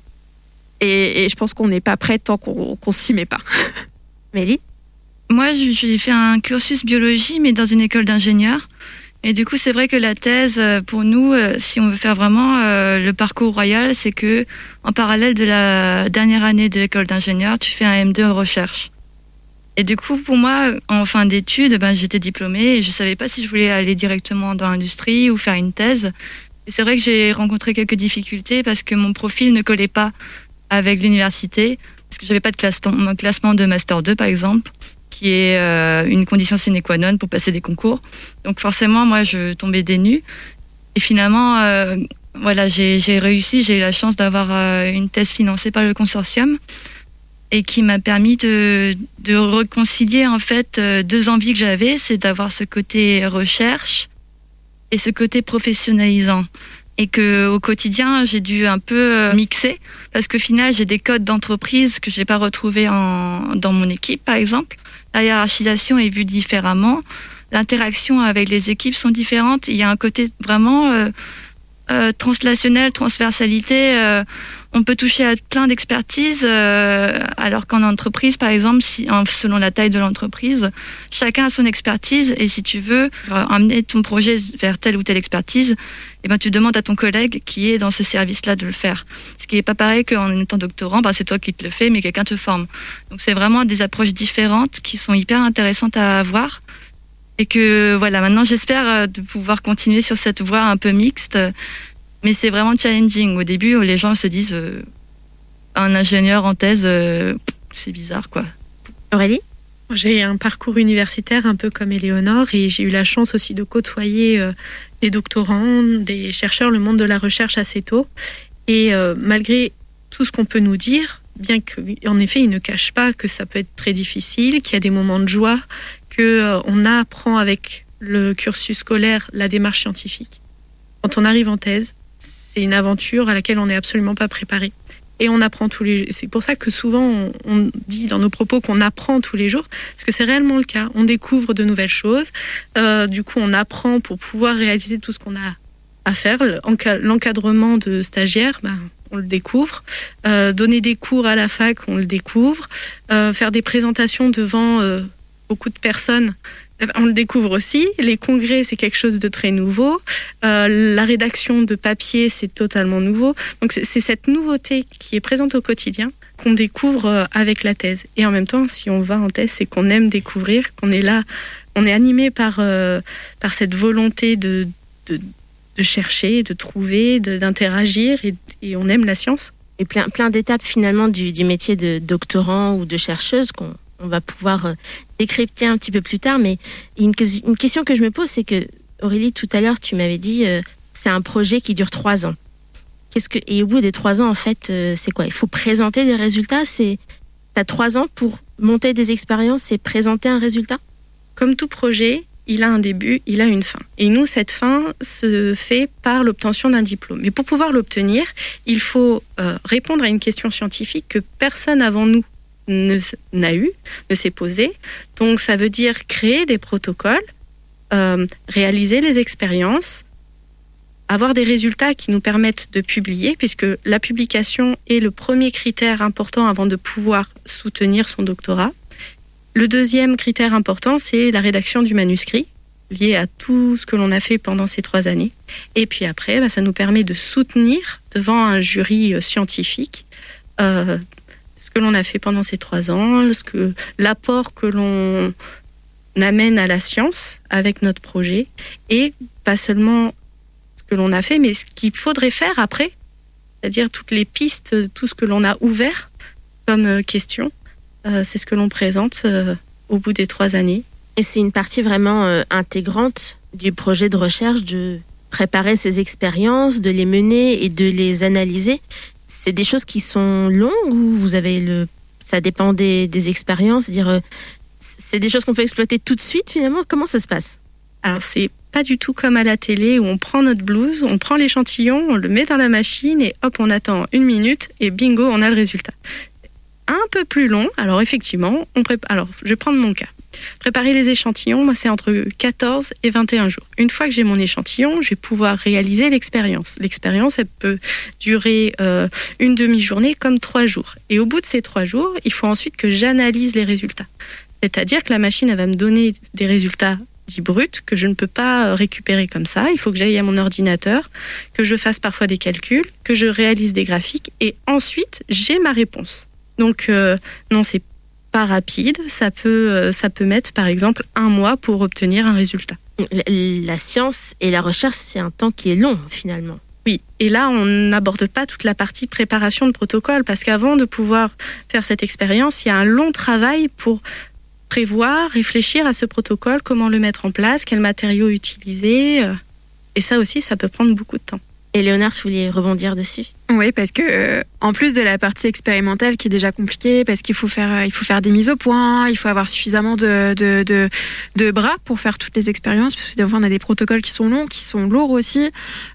S4: je pense qu'on n'est pas prêt tant qu'on s'y met pas.
S3: Mélie?
S6: Moi, j'ai fait un cursus biologie, mais dans une école d'ingénieurs. Et du coup, c'est vrai que la thèse, pour nous, si on veut faire vraiment le parcours royal, c'est que en parallèle de la dernière année de l'école d'ingénieur, tu fais un M2 en recherche. Et du coup, pour moi, en fin d'études, j'étais diplômée et je savais pas si je voulais aller directement dans l'industrie ou faire une thèse. Et c'est vrai que j'ai rencontré quelques difficultés parce que mon profil ne collait pas avec l'université, parce que j'avais pas de classement de Master 2, par exemple, qui est une condition sine qua non pour passer des concours. Donc forcément, moi, je tombais des nues. Et finalement, j'ai réussi. J'ai eu la chance d'avoir une thèse financée par le consortium et qui m'a permis de réconcilier en fait 2 envies que j'avais, c'est d'avoir ce côté recherche et ce côté professionnalisant. Et que au quotidien, j'ai dû un peu mixer parce qu'au final, j'ai des codes d'entreprise que j'ai pas retrouvés dans mon équipe, par exemple. La hiérarchisation est vue différemment. L'interaction avec les équipes sont différentes. Il y a un côté vraiment translationnel, transversalité. On peut toucher à plein d'expertises, alors qu'en entreprise, par exemple, selon la taille de l'entreprise, chacun a son expertise. Et si tu veux amener ton projet vers telle ou telle expertise, tu demandes à ton collègue qui est dans ce service-là de le faire. Ce qui n'est pas pareil qu'en étant doctorant, c'est toi qui te le fais, mais quelqu'un te forme. Donc c'est vraiment des approches différentes qui sont hyper intéressantes à avoir. Et que voilà, maintenant j'espère de pouvoir continuer sur cette voie un peu mixte. Mais c'est vraiment challenging. Au début, les gens se disent un ingénieur en thèse, c'est bizarre, quoi.
S3: Aurélie?
S7: J'ai un parcours universitaire un peu comme Éléonore et j'ai eu la chance aussi de côtoyer des doctorants, des chercheurs, le monde de la recherche assez tôt. Et malgré tout ce qu'on peut nous dire, bien qu'en effet, ils ne cachent pas que ça peut être très difficile, qu'il y a des moments de joie, qu'on apprend avec le cursus scolaire la démarche scientifique. Quand on arrive en thèse, c'est une aventure à laquelle on n'est absolument pas préparé. Et on apprend tous les jours. C'est pour ça que souvent on dit dans nos propos qu'on apprend tous les jours, parce que c'est réellement le cas. On découvre de nouvelles choses. Du coup, on apprend pour pouvoir réaliser tout ce qu'on a à faire. L'encadrement de stagiaires, on le découvre. Donner des cours à la fac, on le découvre. Faire des présentations devant beaucoup de personnes, on le découvre aussi. Les congrès, c'est quelque chose de très nouveau. La rédaction de papier, c'est totalement nouveau. Donc c'est cette nouveauté qui est présente au quotidien qu'on découvre avec la thèse. Et en même temps, si on va en thèse, c'est qu'on aime découvrir, qu'on est là, on est animé par cette volonté de chercher, de trouver, d'interagir, et on aime la science.
S3: Et plein d'étapes finalement du métier de doctorant ou de chercheuse qu'on va pouvoir décrypter un petit peu plus tard. Mais une question que je me pose, c'est que, Aurélie, tout à l'heure, tu m'avais dit c'est un projet qui dure 3 ans. Et au bout des 3 ans, en fait, c'est quoi ? Il faut présenter des résultats. T'as 3 ans pour monter des expériences et présenter un résultat ?
S7: Comme tout projet, il a un début, il a une fin. Et nous, cette fin se fait par l'obtention d'un diplôme. Mais pour pouvoir l'obtenir, il faut répondre à une question scientifique que personne avant nous ne s'est posé. Donc ça veut dire créer des protocoles, réaliser les expériences, avoir des résultats qui nous permettent de publier, puisque la publication est le premier critère important avant de pouvoir soutenir son doctorat. Le deuxième critère important, c'est la rédaction du manuscrit, lié à tout ce que l'on a fait pendant ces 3 années. Et puis après, ça nous permet de soutenir devant un jury scientifique ce que l'on a fait pendant ces 3 ans, l'apport que l'on amène à la science avec notre projet, et pas seulement ce que l'on a fait, mais ce qu'il faudrait faire après, c'est-à-dire toutes les pistes, tout ce que l'on a ouvert comme question, c'est ce que l'on présente au bout des 3 années.
S3: Et c'est une partie vraiment intégrante du projet de recherche, de préparer ces expériences, de les mener et de les analyser. C'est des choses qui sont longues ou vous avez ça dépend des expériences, c'est des choses qu'on peut exploiter tout de suite finalement. Comment ça se passe ?
S7: Alors c'est pas du tout comme à la télé où on prend notre blouse, on prend l'échantillon, on le met dans la machine et hop, on attend 1 minute et bingo, on a le résultat. Un peu plus long, alors effectivement, alors je vais prendre mon cas. Préparer les échantillons, moi c'est entre 14 et 21 jours. Une fois que j'ai mon échantillon, je vais pouvoir réaliser l'expérience. L'expérience, elle peut durer une demi-journée comme 3 jours. Et au bout de ces 3 jours, il faut ensuite que j'analyse les résultats. C'est-à-dire que la machine, elle va me donner des résultats dits bruts que je ne peux pas récupérer comme ça. Il faut que j'aille à mon ordinateur, que je fasse parfois des calculs, que je réalise des graphiques et ensuite j'ai ma réponse. Donc non, c'est pas rapide. Ça peut mettre par exemple 1 mois pour obtenir un résultat.
S3: La science et la recherche, c'est un temps qui est long finalement.
S7: Oui, et là on n'aborde pas toute la partie préparation de protocole parce qu'avant de pouvoir faire cette expérience, il y a un long travail pour prévoir, réfléchir à ce protocole, comment le mettre en place, quels matériaux utiliser. Et ça aussi, ça peut prendre beaucoup de temps.
S3: Et Léonard, tu voulais rebondir dessus ?
S4: Oui, parce que en plus de la partie expérimentale qui est déjà compliquée, parce qu'il faut faire des mises au point, il faut avoir suffisamment de bras pour faire toutes les expériences, parce que des fois on a des protocoles qui sont longs, qui sont lourds aussi.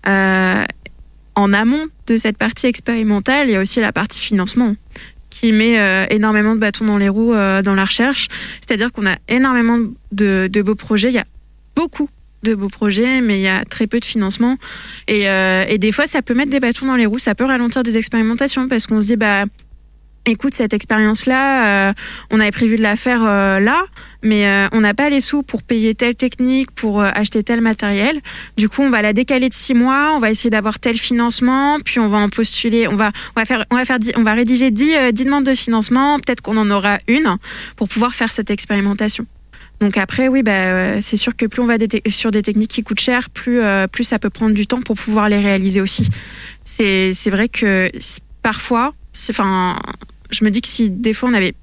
S4: En amont de cette partie expérimentale, il y a aussi la partie financement qui met énormément de bâtons dans les roues dans la recherche. C'est-à-dire qu'on a énormément de beaux projets. Il y a beaucoup de beaux projets, mais il y a très peu de financement. Et des fois, ça peut mettre des bâtons dans les roues. Ça peut ralentir des expérimentations parce qu'on se dit, écoute, cette expérience-là, on avait prévu de la faire là, mais on n'a pas les sous pour payer telle technique, pour acheter tel matériel. Du coup, on va la décaler de 6 mois, on va essayer d'avoir tel financement, puis on va en postuler, on va rédiger 10 demandes de financement, peut-être qu'on en aura une pour pouvoir faire cette expérimentation. Donc après, oui, c'est sûr que plus on va sur des techniques qui coûtent cher, plus ça peut prendre du temps pour pouvoir les réaliser aussi. C'est vrai que parfois, je me dis que si des fois on avait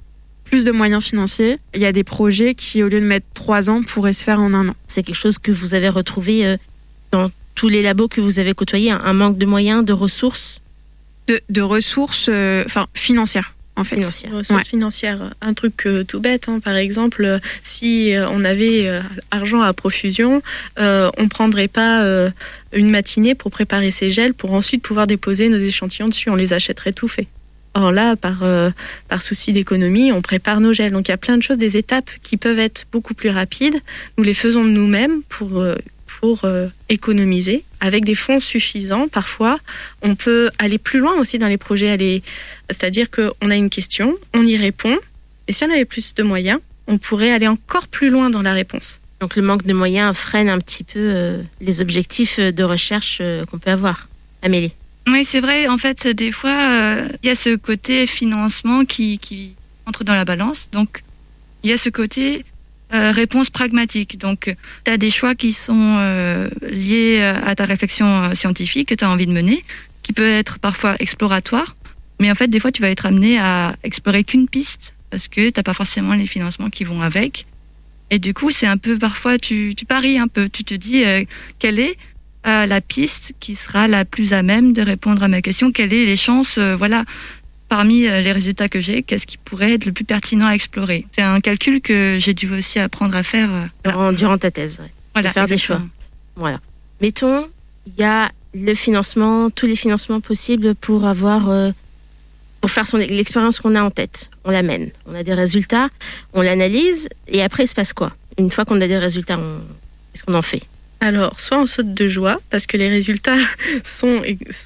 S4: plus de moyens financiers. Il y a des projets qui, au lieu de mettre 3 ans, pourraient se faire en 1 an.
S3: C'est quelque chose que vous avez retrouvé dans tous les labos que vous avez côtoyés, un manque de moyens, de ressources?
S4: De ressources financières. En fait.
S7: Ressources financières. Un truc tout bête, par exemple, si on avait argent à profusion, on prendrait pas une matinée pour préparer ces gels pour ensuite pouvoir déposer nos échantillons dessus. On les achèterait tout fait. Or là, par souci d'économie, on prépare nos gels. Donc il y a plein de choses, des étapes qui peuvent être beaucoup plus rapides. Nous les faisons de nous-mêmes pour économiser avec des fonds suffisants. Parfois, on peut aller plus loin aussi dans les projets. C'est-à-dire qu'on a une question, on y répond, et si on avait plus de moyens, on pourrait aller encore plus loin dans la réponse.
S3: Donc le manque de moyens freine un petit peu les objectifs de recherche qu'on peut avoir. Amélie?
S6: Oui, c'est vrai. En fait, des fois, il y a ce côté financement qui entre dans la balance. Donc, il y a ce côté réponse pragmatique. Donc, tu as des choix qui sont liés à ta réflexion scientifique que tu as envie de mener, qui peut être parfois exploratoire. Mais en fait, des fois, tu vas être amené à explorer qu'une piste parce que tu n'as pas forcément les financements qui vont avec. Et du coup, c'est un peu, parfois, tu paries un peu. Tu te dis, quelle est la piste qui sera la plus à même de répondre à ma question? Quelles sont les chances, parmi les résultats que j'ai, qu'est-ce qui pourrait être le plus pertinent à explorer? C'est un calcul que j'ai dû aussi apprendre à faire.
S3: Durant ta thèse, ouais.
S6: Voilà,
S3: faire exactement. Des choix. Voilà. Mettons, il y a le financement, tous les financements possibles pour faire l'expérience qu'on a en tête. On l'amène, on a des résultats, on l'analyse, et après, il se passe quoi? Une fois qu'on a des résultats, qu'est-ce qu'on en fait?
S7: Alors, soit on saute de joie parce que les résultats sont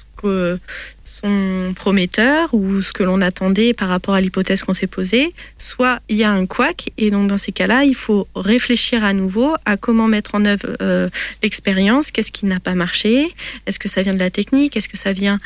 S7: prometteurs ou ce que l'on attendait par rapport à l'hypothèse qu'on s'est posée, soit il y a un couac et donc dans ces cas-là, il faut réfléchir à nouveau à comment mettre en œuvre l'expérience, qu'est-ce qui n'a pas marché, est-ce que ça vient de la technique, est-ce que ça vient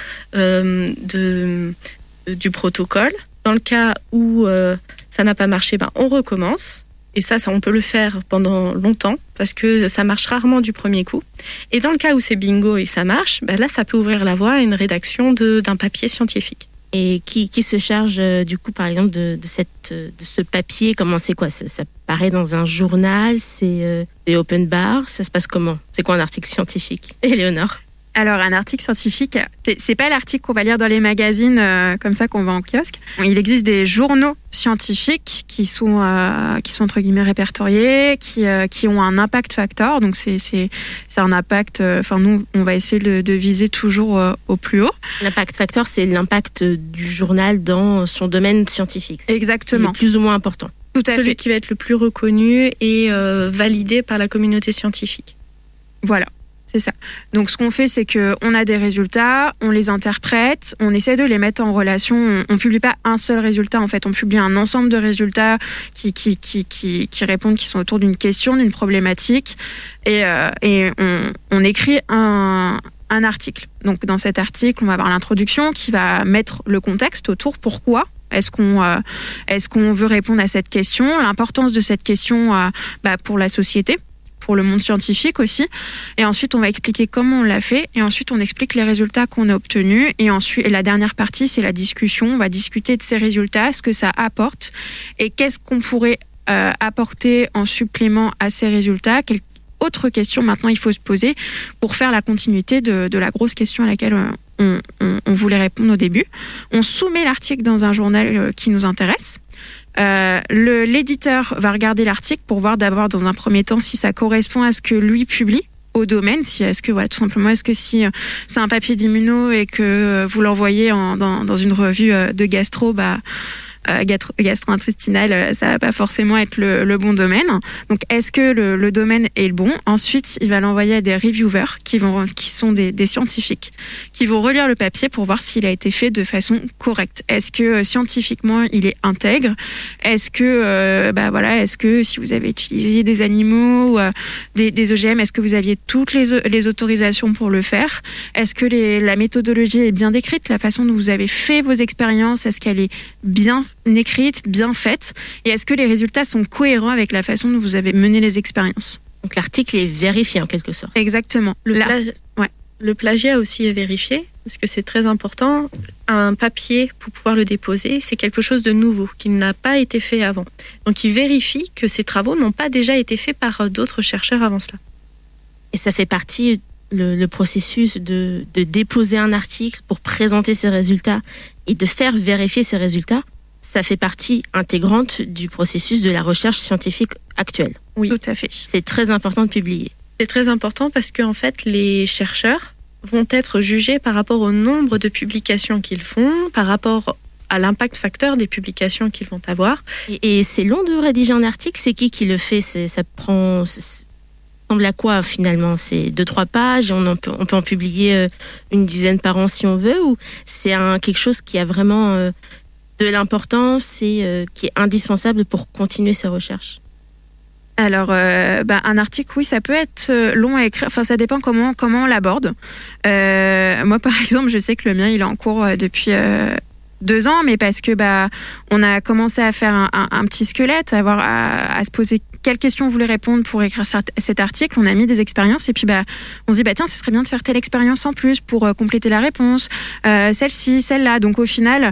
S7: du protocole. Dans le cas où ça n'a pas marché, on recommence. Et ça, on peut le faire pendant longtemps parce que ça marche rarement du premier coup. Et dans le cas où c'est bingo et ça marche, là, ça peut ouvrir la voie à une rédaction d'un papier scientifique.
S3: Et qui se charge du coup, par exemple, de ce papier? Comment c'est quoi? Ça paraît dans un journal? C'est open bar? Ça se passe comment? C'est quoi un article scientifique? Éléonore?
S4: Alors, un article scientifique, c'est pas l'article qu'on va lire dans les magazines comme ça qu'on va en kiosque. Il existe des journaux scientifiques qui sont entre guillemets répertoriés, qui ont un impact factor. Donc, c'est un impact. Nous, on va essayer de viser toujours au plus haut.
S3: L'impact factor, c'est l'impact du journal dans son domaine scientifique.
S4: Exactement.
S3: C'est plus ou moins important.
S4: Tout à fait.
S7: Celui qui va être le plus reconnu et validé par la communauté scientifique.
S4: Voilà. C'est ça. Donc, ce qu'on fait, c'est qu'on a des résultats, on les interprète, on essaie de les mettre en relation. On ne publie pas un seul résultat, en fait. On publie un ensemble de résultats qui répondent, qui sont autour d'une question, d'une problématique. Et on écrit un article. Donc, dans cet article, on va avoir l'introduction qui va mettre le contexte autour. Pourquoi est-ce qu'on veut répondre à cette question? L'importance de cette question pour la société, pour le monde scientifique aussi. Et ensuite, on va expliquer comment on l'a fait. Et ensuite, on explique les résultats qu'on a obtenus. Et ensuite, la dernière partie, c'est la discussion. On va discuter de ces résultats, ce que ça apporte et qu'est-ce qu'on pourrait apporter en supplément à ces résultats. Quelle autre question maintenant il faut se poser pour faire la continuité de la grosse question à laquelle on voulait répondre au début. On soumet l'article dans un journal qui nous intéresse. L'éditeur va regarder l'article pour voir d'abord dans un premier temps si ça correspond à ce que lui publie au domaine, si c'est un papier d'immuno et que vous l'envoyez dans une revue de gastro-intestinale, ça va pas forcément être le bon domaine. Donc, est-ce que le domaine est le bon? Ensuite, il va l'envoyer à des reviewers qui sont des scientifiques, qui vont relire le papier pour voir s'il a été fait de façon correcte. Est-ce que scientifiquement, il est intègre? Est-ce que, est-ce que si vous avez utilisé des animaux ou des OGM, est-ce que vous aviez toutes les autorisations pour le faire? Est-ce que la méthodologie est bien décrite? La façon dont vous avez fait vos expériences, est-ce qu'elle est bien écrite, bien faite, et est-ce que les résultats sont cohérents avec la façon dont vous avez mené les expériences?
S3: Donc l'article est vérifié en quelque sorte.
S4: Exactement.
S7: Le plagiat aussi est vérifié. parce que c'est très important. Un papier, pour pouvoir le déposer, c'est quelque chose de nouveau, qui n'a pas été fait avant. Donc, il vérifie que ces travaux n'ont pas déjà été faits par d'autres chercheurs avant cela.
S3: Et ça fait partie, le processus de déposer un article pour présenter ses résultats et de faire vérifier ses résultats, ça fait partie intégrante du processus de la recherche scientifique actuelle.
S7: Oui, tout à fait.
S3: C'est très important de publier.
S7: C'est très important parce qu'en fait, les chercheurs vont être jugés par rapport au nombre de publications qu'ils font, par rapport à l'impact facteur des publications qu'ils vont avoir.
S3: Et c'est long de rédiger un article, c'est qui le fait? Ça prend... Ça ressemble à quoi finalement? C'est 2-3 pages, on peut en publier une dizaine par an si on veut, ou c'est quelque chose qui a vraiment de l'importance et qui est indispensable pour continuer ses recherches?
S4: Alors, un article, oui, ça peut être long à écrire. Enfin, ça dépend comment on l'aborde. Moi, par exemple, je sais que le mien, il est en cours depuis 2 ans, mais parce que on a commencé à faire un petit squelette, à se poser quelles questions on voulait répondre pour écrire cet article. On a mis des expériences et puis on se dit tiens, ce serait bien de faire telle expérience en plus pour compléter la réponse, celle-ci, celle-là. Donc au final,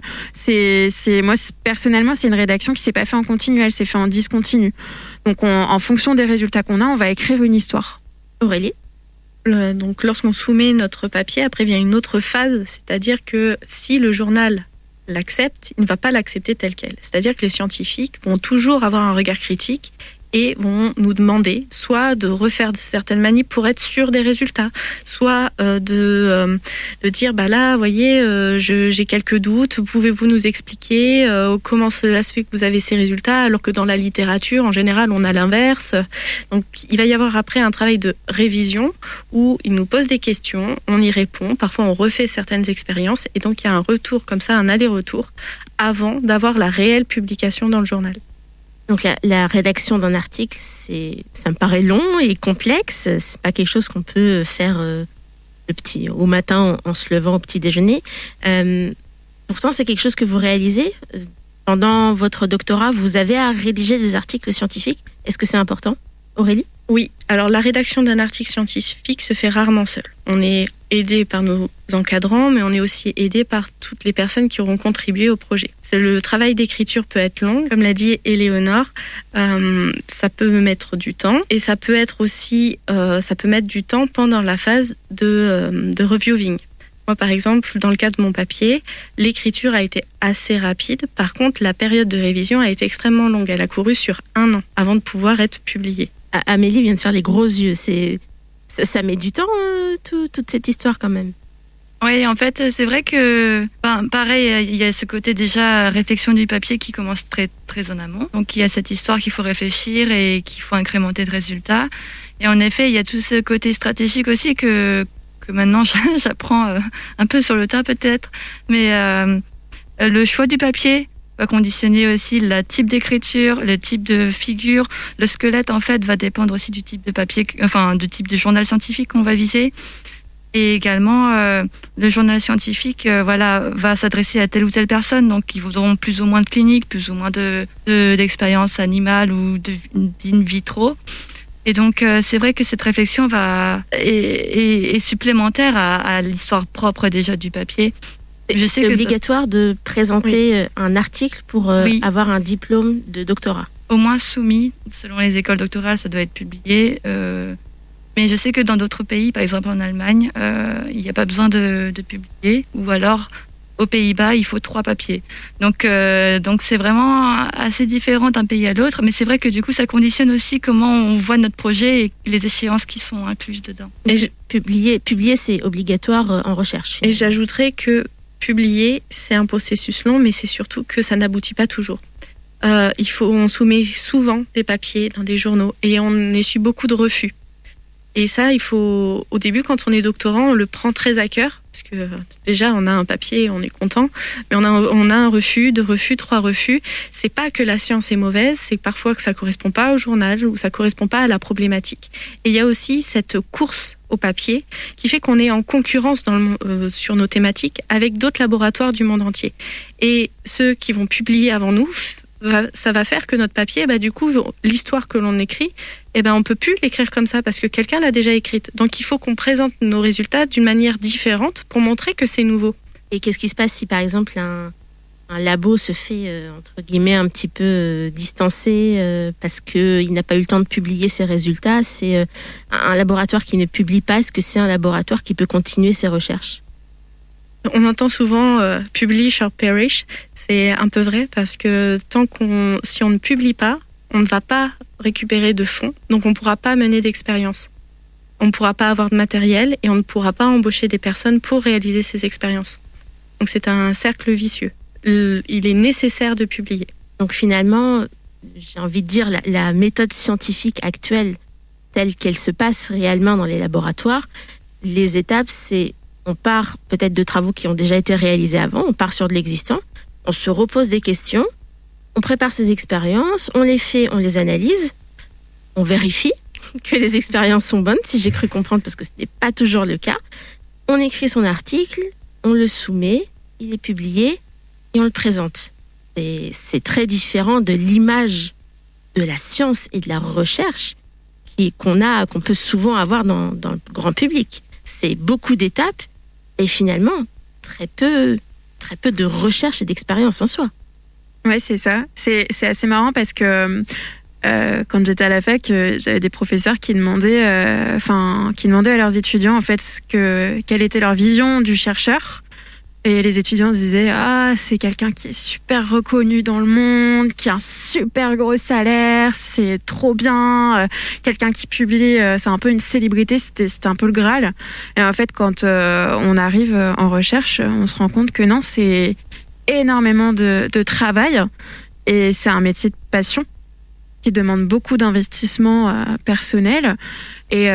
S4: moi personnellement, c'est une rédaction qui s'est pas faite en continu, elle s'est faite en discontinu. Donc en fonction des résultats qu'on a, on va écrire une histoire.
S3: Aurélie?
S7: Donc lorsqu'on soumet notre papier, après vient une autre phase, c'est-à-dire que si le journal l'accepte, il ne va pas l'accepter tel quel. C'est-à-dire que les scientifiques vont toujours avoir un regard critique et vont nous demander soit de refaire certaines manips pour être sûr des résultats, soit de dire là, vous voyez, j'ai quelques doutes, pouvez-vous nous expliquer comment cela se fait que vous avez ces résultats, alors que dans la littérature, en général, on a l'inverse. Donc, il va y avoir après un travail de révision où ils nous posent des questions, on y répond, parfois on refait certaines expériences, et donc il y a un retour comme ça, un aller-retour, avant d'avoir la réelle publication dans le journal.
S3: Donc la rédaction d'un article, ça me paraît long et complexe. C'est pas quelque chose qu'on peut faire au matin en se levant au petit déjeuner. Pourtant, c'est quelque chose que vous réalisez. Pendant votre doctorat, vous avez à rédiger des articles scientifiques. Est-ce que c'est important, Aurélie?
S7: Oui, alors la rédaction d'un article scientifique se fait rarement seul. On est aidé par nos encadrants, mais on est aussi aidé par toutes les personnes qui auront contribué au projet. Le travail d'écriture peut être long, comme l'a dit Éléonore, ça peut mettre du temps, et ça peut être aussi, ça peut mettre du temps pendant la phase de reviewing. Moi, par exemple, dans le cas de mon papier, l'écriture a été assez rapide. Par contre, la période de révision a été extrêmement longue. Elle a couru sur 1 an avant de pouvoir être publiée.
S3: Amélie vient de faire les gros yeux. Ça met du temps, toute cette histoire quand même.
S6: Oui, en fait, c'est vrai que, pareil, il y a ce côté déjà réflexion du papier qui commence très, très en amont. Donc, il y a cette histoire qu'il faut réfléchir et qu'il faut incrémenter de résultats. Et en effet, il y a tout ce côté stratégique aussi que maintenant j'apprends un peu sur le tas peut-être. Mais le choix du papier va conditionner aussi le type d'écriture, le type de figure. Le squelette, en fait, va dépendre aussi du type de papier, du type de journal scientifique qu'on va viser. Et également, le journal scientifique, va s'adresser à telle ou telle personne. Donc, ils auront plus ou moins de cliniques, plus ou moins d'expériences animales ou d'in vitro. Et donc, c'est vrai que cette réflexion est supplémentaire à l'histoire propre déjà du papier.
S3: C'est obligatoire de présenter un article pour avoir un diplôme de doctorat.
S6: Au moins soumis, selon les écoles doctorales, ça doit être publié. Mais je sais que dans d'autres pays, par exemple en Allemagne, il n'y a pas besoin de publier. Ou alors, aux Pays-Bas, il faut 3 papiers. Donc c'est vraiment assez différent d'un pays à l'autre. Mais c'est vrai que du coup, ça conditionne aussi comment on voit notre projet et les échéances qui sont incluses dedans.
S3: Et publier, c'est obligatoire en recherche.
S7: Et j'ajouterais que publier, c'est un processus long, mais c'est surtout que ça n'aboutit pas toujours. On soumet souvent des papiers dans des journaux et on essuie beaucoup de refus. Et ça, au début, quand on est doctorant, on le prend très à cœur, parce que déjà, on a un papier, on est content, mais on a un refus, 2 refus, 3 refus. C'est pas que la science est mauvaise, c'est parfois que ça correspond pas au journal ou ça correspond pas à la problématique. Et il y a aussi cette course au papier qui fait qu'on est en concurrence sur nos thématiques avec d'autres laboratoires du monde entier. Et ceux qui vont publier avant nous ça va faire que notre papier, du coup, l'histoire que l'on écrit, on peut plus l'écrire comme ça parce que quelqu'un l'a déjà écrite. Donc il faut qu'on présente nos résultats d'une manière différente pour montrer que c'est nouveau.
S3: Et qu'est-ce qui se passe si par exemple un labo se fait entre guillemets un petit peu distancé parce qu'il n'a pas eu le temps de publier ses résultats? C'est un laboratoire qui ne publie pas, est-ce que c'est un laboratoire qui peut continuer ses recherches?
S7: On entend souvent publish or perish. C'est un peu vrai parce que si on ne publie pas, on ne va pas récupérer de fonds, donc on ne pourra pas mener d'expérience. On ne pourra pas avoir de matériel et on ne pourra pas embaucher des personnes pour réaliser ces expériences. Donc c'est un cercle vicieux. Il est nécessaire de publier.
S3: Donc finalement, j'ai envie de dire, la méthode scientifique actuelle, telle qu'elle se passe réellement dans les laboratoires, les étapes, c'est on part peut-être de travaux qui ont déjà été réalisés avant, on part sur de l'existant, on se repose des questions, on prépare ses expériences, on les fait, on les analyse, on vérifie que les expériences sont bonnes, si j'ai cru comprendre, parce que ce n'est pas toujours le cas. On écrit son article, on le soumet, il est publié et on le présente. Et c'est très différent de l'image de la science et de la recherche qu'on peut souvent avoir dans le grand public. C'est beaucoup d'étapes et finalement très peu de recherche et d'expérience en soi.
S4: Ouais, c'est ça. C'est assez marrant parce que quand j'étais à la fac, j'avais des professeurs qui demandaient à leurs étudiants en fait quelle était leur vision du chercheur. Et les étudiants se disaient c'est quelqu'un qui est super reconnu dans le monde, qui a un super gros salaire, c'est trop bien, quelqu'un qui publie, c'est un peu une célébrité, c'était un peu le Graal. Et en fait, quand on arrive en recherche, on se rend compte que non, c'est énormément de travail et c'est un métier de passion qui demande beaucoup d'investissement personnel et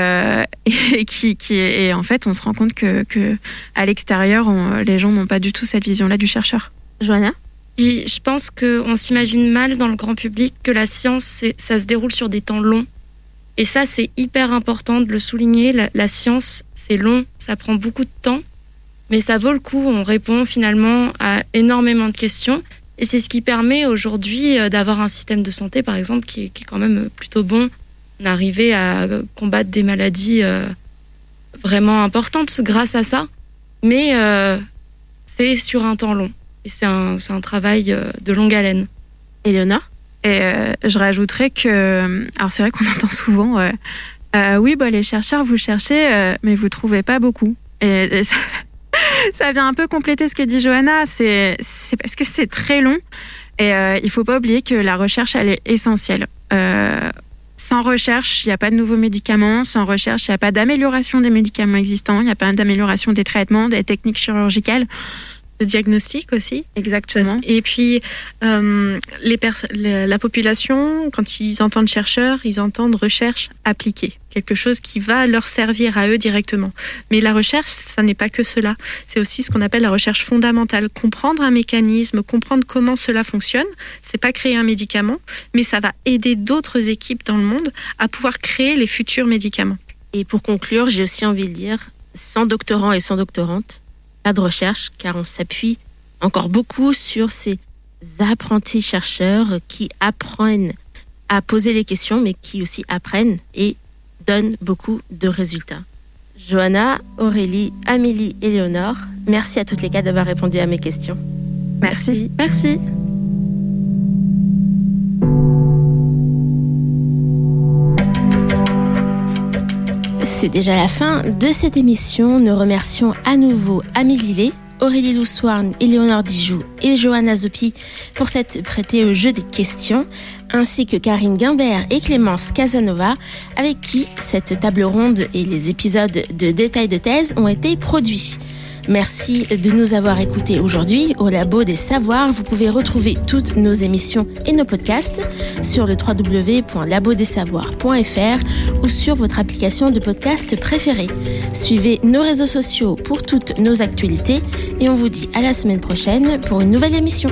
S4: en fait on se rend compte que à l'extérieur les gens n'ont pas du tout cette vision-là du chercheur.
S3: Johanna?
S5: Je pense qu'on s'imagine mal dans le grand public que la science, ça se déroule sur des temps longs. Et ça, c'est hyper important de le souligner. La science, c'est long, ça prend beaucoup de temps, mais ça vaut le coup. On répond finalement à énormément de questions. Et c'est ce qui permet aujourd'hui d'avoir un système de santé, par exemple, qui est quand même plutôt bon. On est arrivé à combattre des maladies vraiment importantes grâce à ça. Mais c'est sur un temps long. Et c'est un travail de longue haleine.
S3: Éléonore?
S4: Et je rajouterais que... Alors c'est vrai qu'on entend souvent... oui, les chercheurs, vous cherchez, mais vous ne trouvez pas beaucoup. Et ça vient un peu compléter ce que dit Johanna. C'est parce que c'est très long. Et il ne faut pas oublier que la recherche, elle est essentielle. Sans recherche, il n'y a pas de nouveaux médicaments. Sans recherche, il n'y a pas d'amélioration des médicaments existants. Il n'y a pas d'amélioration des traitements, des techniques chirurgicales.
S7: De diagnostic aussi.
S4: Exactement.
S7: Et puis, la population, quand ils entendent chercheurs, ils entendent recherche appliquée. Quelque chose qui va leur servir à eux directement. Mais la recherche, ça n'est pas que cela. C'est aussi ce qu'on appelle la recherche fondamentale. Comprendre un mécanisme, comprendre comment cela fonctionne. C'est pas créer un médicament, mais ça va aider d'autres équipes dans le monde à pouvoir créer les futurs médicaments.
S3: Et pour conclure, j'ai aussi envie de dire, sans doctorants et sans doctorantes, pas de recherche, car on s'appuie encore beaucoup sur ces apprentis chercheurs qui apprennent à poser les questions, mais qui aussi apprennent et donnent beaucoup de résultats. Johanna, Aurélie, Amélie et Léonore, merci à toutes les quatre d'avoir répondu à mes questions.
S4: Merci.
S5: Merci.
S3: C'est déjà la fin de cette émission. Nous remercions à nouveau Amélie Lé, Aurélie Loussoirne, Éléonore Dijoux et Johanna Zopi pour s'être prêtée au jeu des questions, ainsi que Karine Guimbert et Clémence Casanova, avec qui cette table ronde et les épisodes de Détails de thèse ont été produits. Merci de nous avoir écoutés aujourd'hui au Labo des Savoirs. Vous pouvez retrouver toutes nos émissions et nos podcasts sur le www.labodessavoirs.fr ou sur votre application de podcast préférée. Suivez nos réseaux sociaux pour toutes nos actualités et on vous dit à la semaine prochaine pour une nouvelle émission.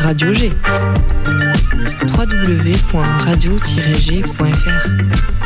S1: Radio G. www.radio-g.fr